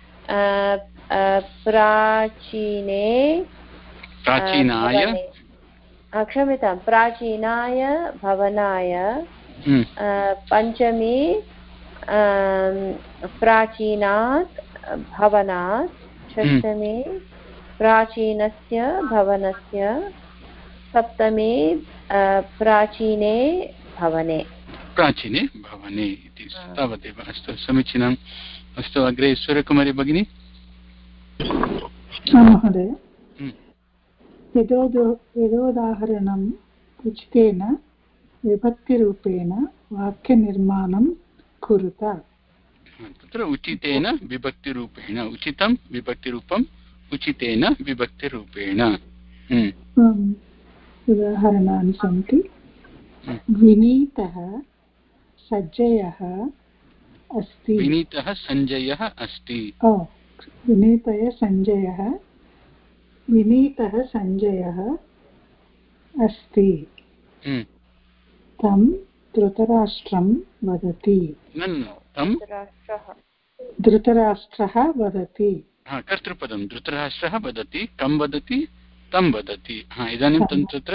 क्षम्यतां प्राचीनाय भवनाय। पञ्चमी प्राचीनात् भवनात्। षष्ठमी प्राचीनस्य भवनस्य। सप्तमी प्राचीने भवने इति तावदेव। अस्तु समीचीनम्। अस्तु अग्रे सूर्यकुमारी भगिनी। महोदय यदोदाहरणम् उचितेन विभक्तिरूपेण वाक्यनिर्माणं कुरुत। तत्र उचितेन विभक्तिरूपेण उचितं विभक्तिरूपम् उचितेन विभक्तिरूपेण। उदाहरणानि सन्ति। विनीतः सञ्जयः अस्ति। विनीतः सञ्जयः अस्ति। विनीतः सञ्जयः अस्ति। तं धृतराष्ट्रं वदति। धृतराष्ट्रः वदति। कर्तृपदं धृतराष्ट्रः वदति। कं वदति तं वदति। इदानीं तत्र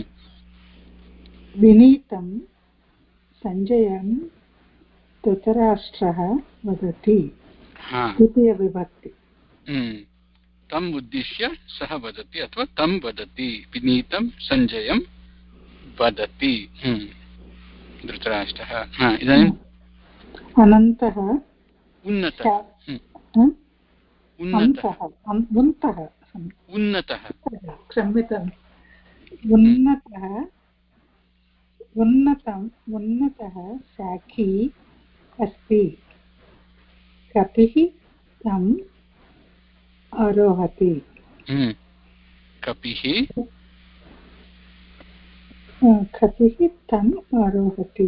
विनीतं सञ्जयं धृतराष्ट्रः वदति। द्वितीयविभक्ति। तम् उद्दिश्य सः वदति अथवा तं वदति। विनीतं सञ्जयं वदति धृतराष्ट्रः। इदानीम् अनन्तः उन्नतः शाखी अस्ति। कपिः तम् आरोहति। कपिः तम् आरोहति।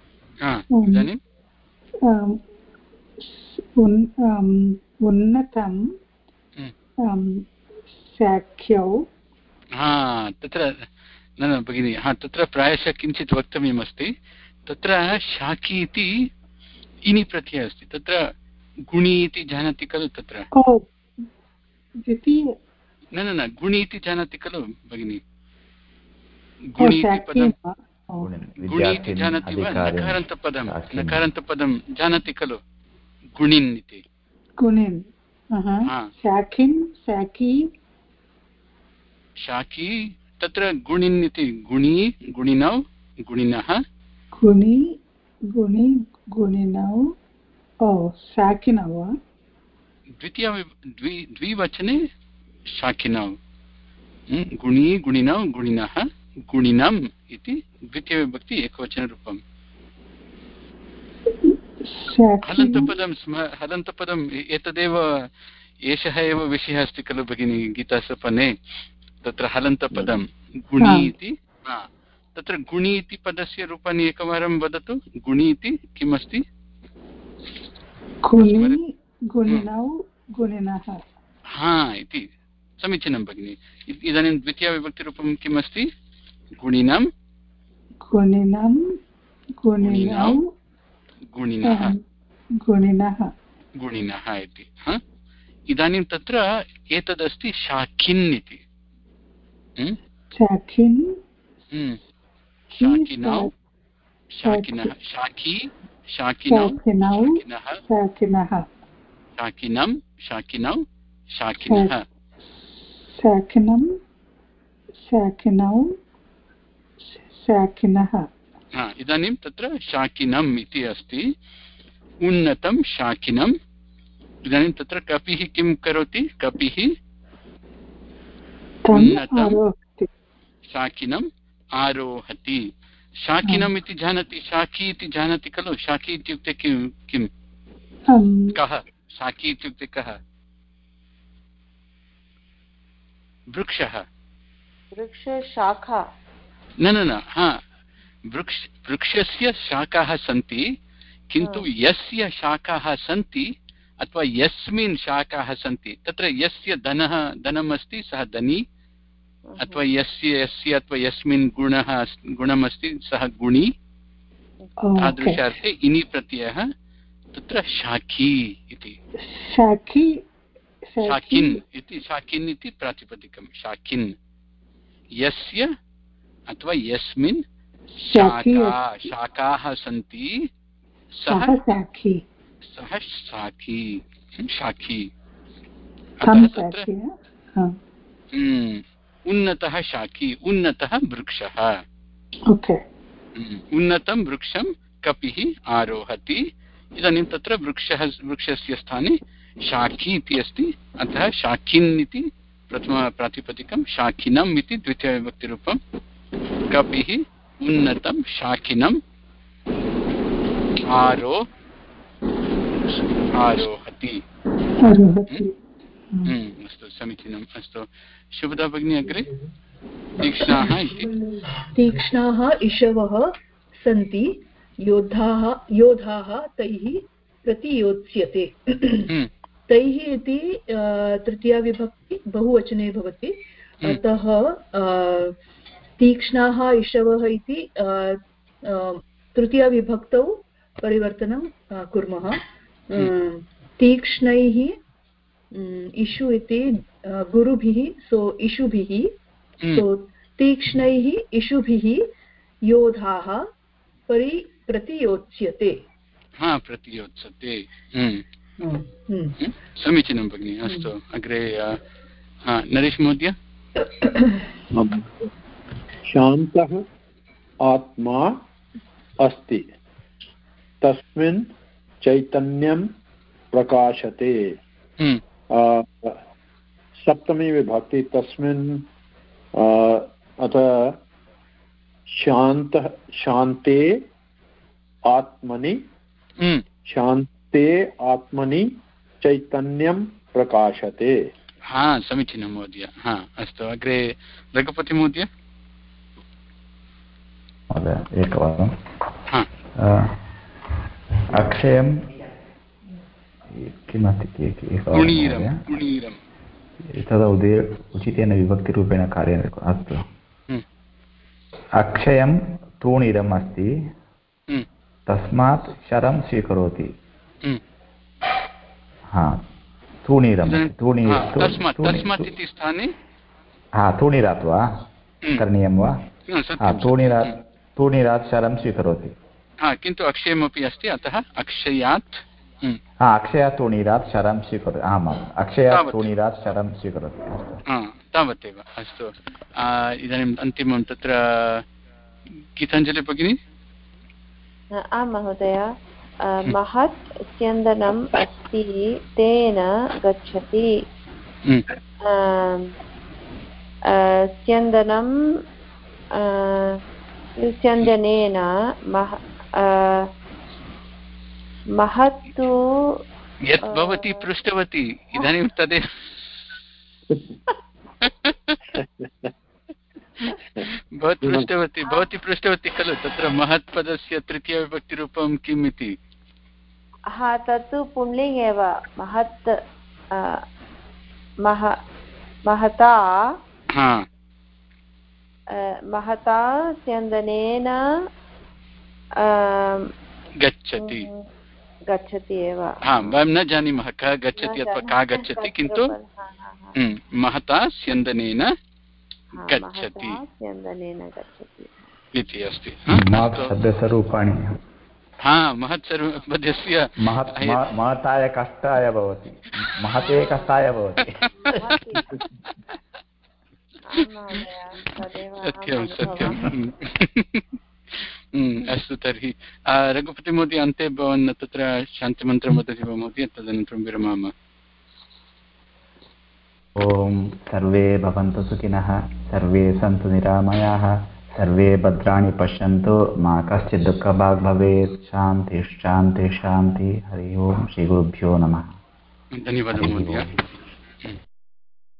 उन्नतं शाख्यौ। तत्र न भगिनि तत्र प्रायशः किञ्चित् वक्तव्यमस्ति। तत्र शाखी इति इनि प्रत्ययः अस्ति। तत्र गुणि इति जानाति खलु। तत्र न गुणि इति जानाति खलु भगिनि। गुणि इति पदं गुणि इति जानाति वा। नकारान्तपदं जानाति खलु। गुणिन् इति। शाखी तत्र गुणिन् इति गुणी गुणिनौ गुणिनः गुणि गुणि गुणिनौ शाकिनौ वा द्विवचने शाकिनौ गुणी गुणिनौ गुणिनः गुणिनम् इति द्वितीयविभक्ति एकवचनरूपम् हलन्तपदम् एतदेव एषः एव विषयः अस्ति खलु भगिनी गीतासोपाने तत्र हलन्तपदं गुणी इति तत्र गुणी इति पदस्य रूपाणि एकवारं वदतु गुणी इति किमस्ति इति समीचीनं भगिनि इदानीं द्वितीयविभक्तिरूपं किम् अस्ति गुणिनं गुणिनौ गुणिनः गुणिनः इति इदानीं तत्र एतदस्ति शाखिन् इति शाकिनौ शाकिनः शाखी शाकिनौ शाकिनः शाकिनं शाकिनौ शाकिनः शाकिनं शाकिनौ शाकिनः इदानीं तत्र शाकिनम् इति अस्ति उन्नतं शाकिनम् इदानीं तत्र कपिः किं करोति कपिः उन्नतं शाकिनम् आरोहति शाकिनम् इति जानाति शाखी इति जानाति खलु शाखी इत्युक्ते किं कः शाखी इत्युक्ते कः वृक्षः वृक्षशाखा न वृक्षस्य शाखाः सन्ति किन्तु यस्य शाखाः सन्ति अथवा यस्मिन् शाखाः सन्ति तत्र यस्य धनम् अस्ति सः धनी अथवा यस्य अथवा यस्मिन् गुणमस्ति सः गुणी तादृशार्थे इनि प्रत्ययः तत्र शाखी इति शाखिन् इति प्रातिपदिकं शाखिन् यस्य अथवा यस्मिन् शाखाः सन्ति सः शाखी उन्नतः शाखी उन्नतः वृक्षः उन्नतं वृक्षं कपिः आरोहति इदानीं तत्र वृक्षस्य स्थाने शाखी इति अस्ति अतः शाखिन् इति प्रथमप्रातिपदिकं शाखिनम् इति द्वितीयविभक्तिरूपं कपिः उन्नतं शाखिनम् आरोहति अस्तु समीचीनम् अस्तु शुभदा भगिनी अग्रे तीक्ष्णाः इति तीक्ष्णाः इषवः सन्ति योधाः तैः प्रतियोत्स्यते तैः इति तृतीया विभक्ति बहुवचने भवति अतः तीक्ष्णाः इषवः इति तृतीया विभक्तौ परिवर्तनं कुर्मः तीक्ष्णैः इषु इति गुरुभिः सो इषुभिः सो तीक्ष्णैः इषुभिः योधाः प्रतियोत्स्यते प्रतियोत्स्यते समीचीनं भगिनि अस्तु अग्रे नरेश महोदय शान्तः आत्मा अस्ति तस्मिन् चैतन्यं प्रकाशते सप्तमी विभक्ति तस्मिन् अतः शान्ते आत्मनि शान्ते आत्मनि चैतन्यं प्रकाशते समीचीनं महोदय अस्तु अग्रे रघुपति महोदय एकवारम् अक्षयं किमस्ति तदा उचितेन विभक्तिरूपेण कार्यम् अस्तु अक्षयं तूणीरम् अस्ति तस्मात् शरं स्वीकरोति तूणीरात् वा करणीयं वा तूणीरात् शरं स्वीकरोति किन्तु अक्षयमपि अस्ति अतः अक्षयात् अक्षयतूणीरात् शरं स्वीकरोति आमाम् अक्षयतूणीरात् शरं स्वीकरोति तावदेव अस्तु इदानीम् अन्तिमं तत्र गीताञ्जलि भगिनी आं महोदय महत् स्यन्दनम् अस्ति तेन गच्छति स्यन्दनं स्यन्दनेन महत्तु यत् भवती पृष्टवती इदानीं तदेव भवती पृष्टवती खलु तत्र महत्पदस्य तृतीयविभक्तिरूपं किम् इति तत्तु पुंलिङ्ग् एव महत् महता स्यन्दनेन गच्छति एव वयं न जानीमः कः गच्छति अथवा का गच्छति किन्तु महता स्यन्दनेन गच्छति इति अस्ति शब्दस्वरूपाणि महत्सर्वपदस्य महताय कष्टाय भवति महते कष्टाय भवति सत्यं सत्यम् अस्तु तर्हि रघुपतिमहोदय अन्ते भवान् तत्र शान्तिमन्त्रं वदति वा महोदय तदनन्तरं विरमामः ॐ सर्वे भवन्तु सुखिनः सर्वे सन्तु निरामयाः सर्वे भद्राणि पश्यन्तु मा कश्चित् दुःखभाग् भवेत् शान्ति शान्ति शान्ति हरि ओं श्रीगुरुभ्यो नमः धन्यवादः महोदय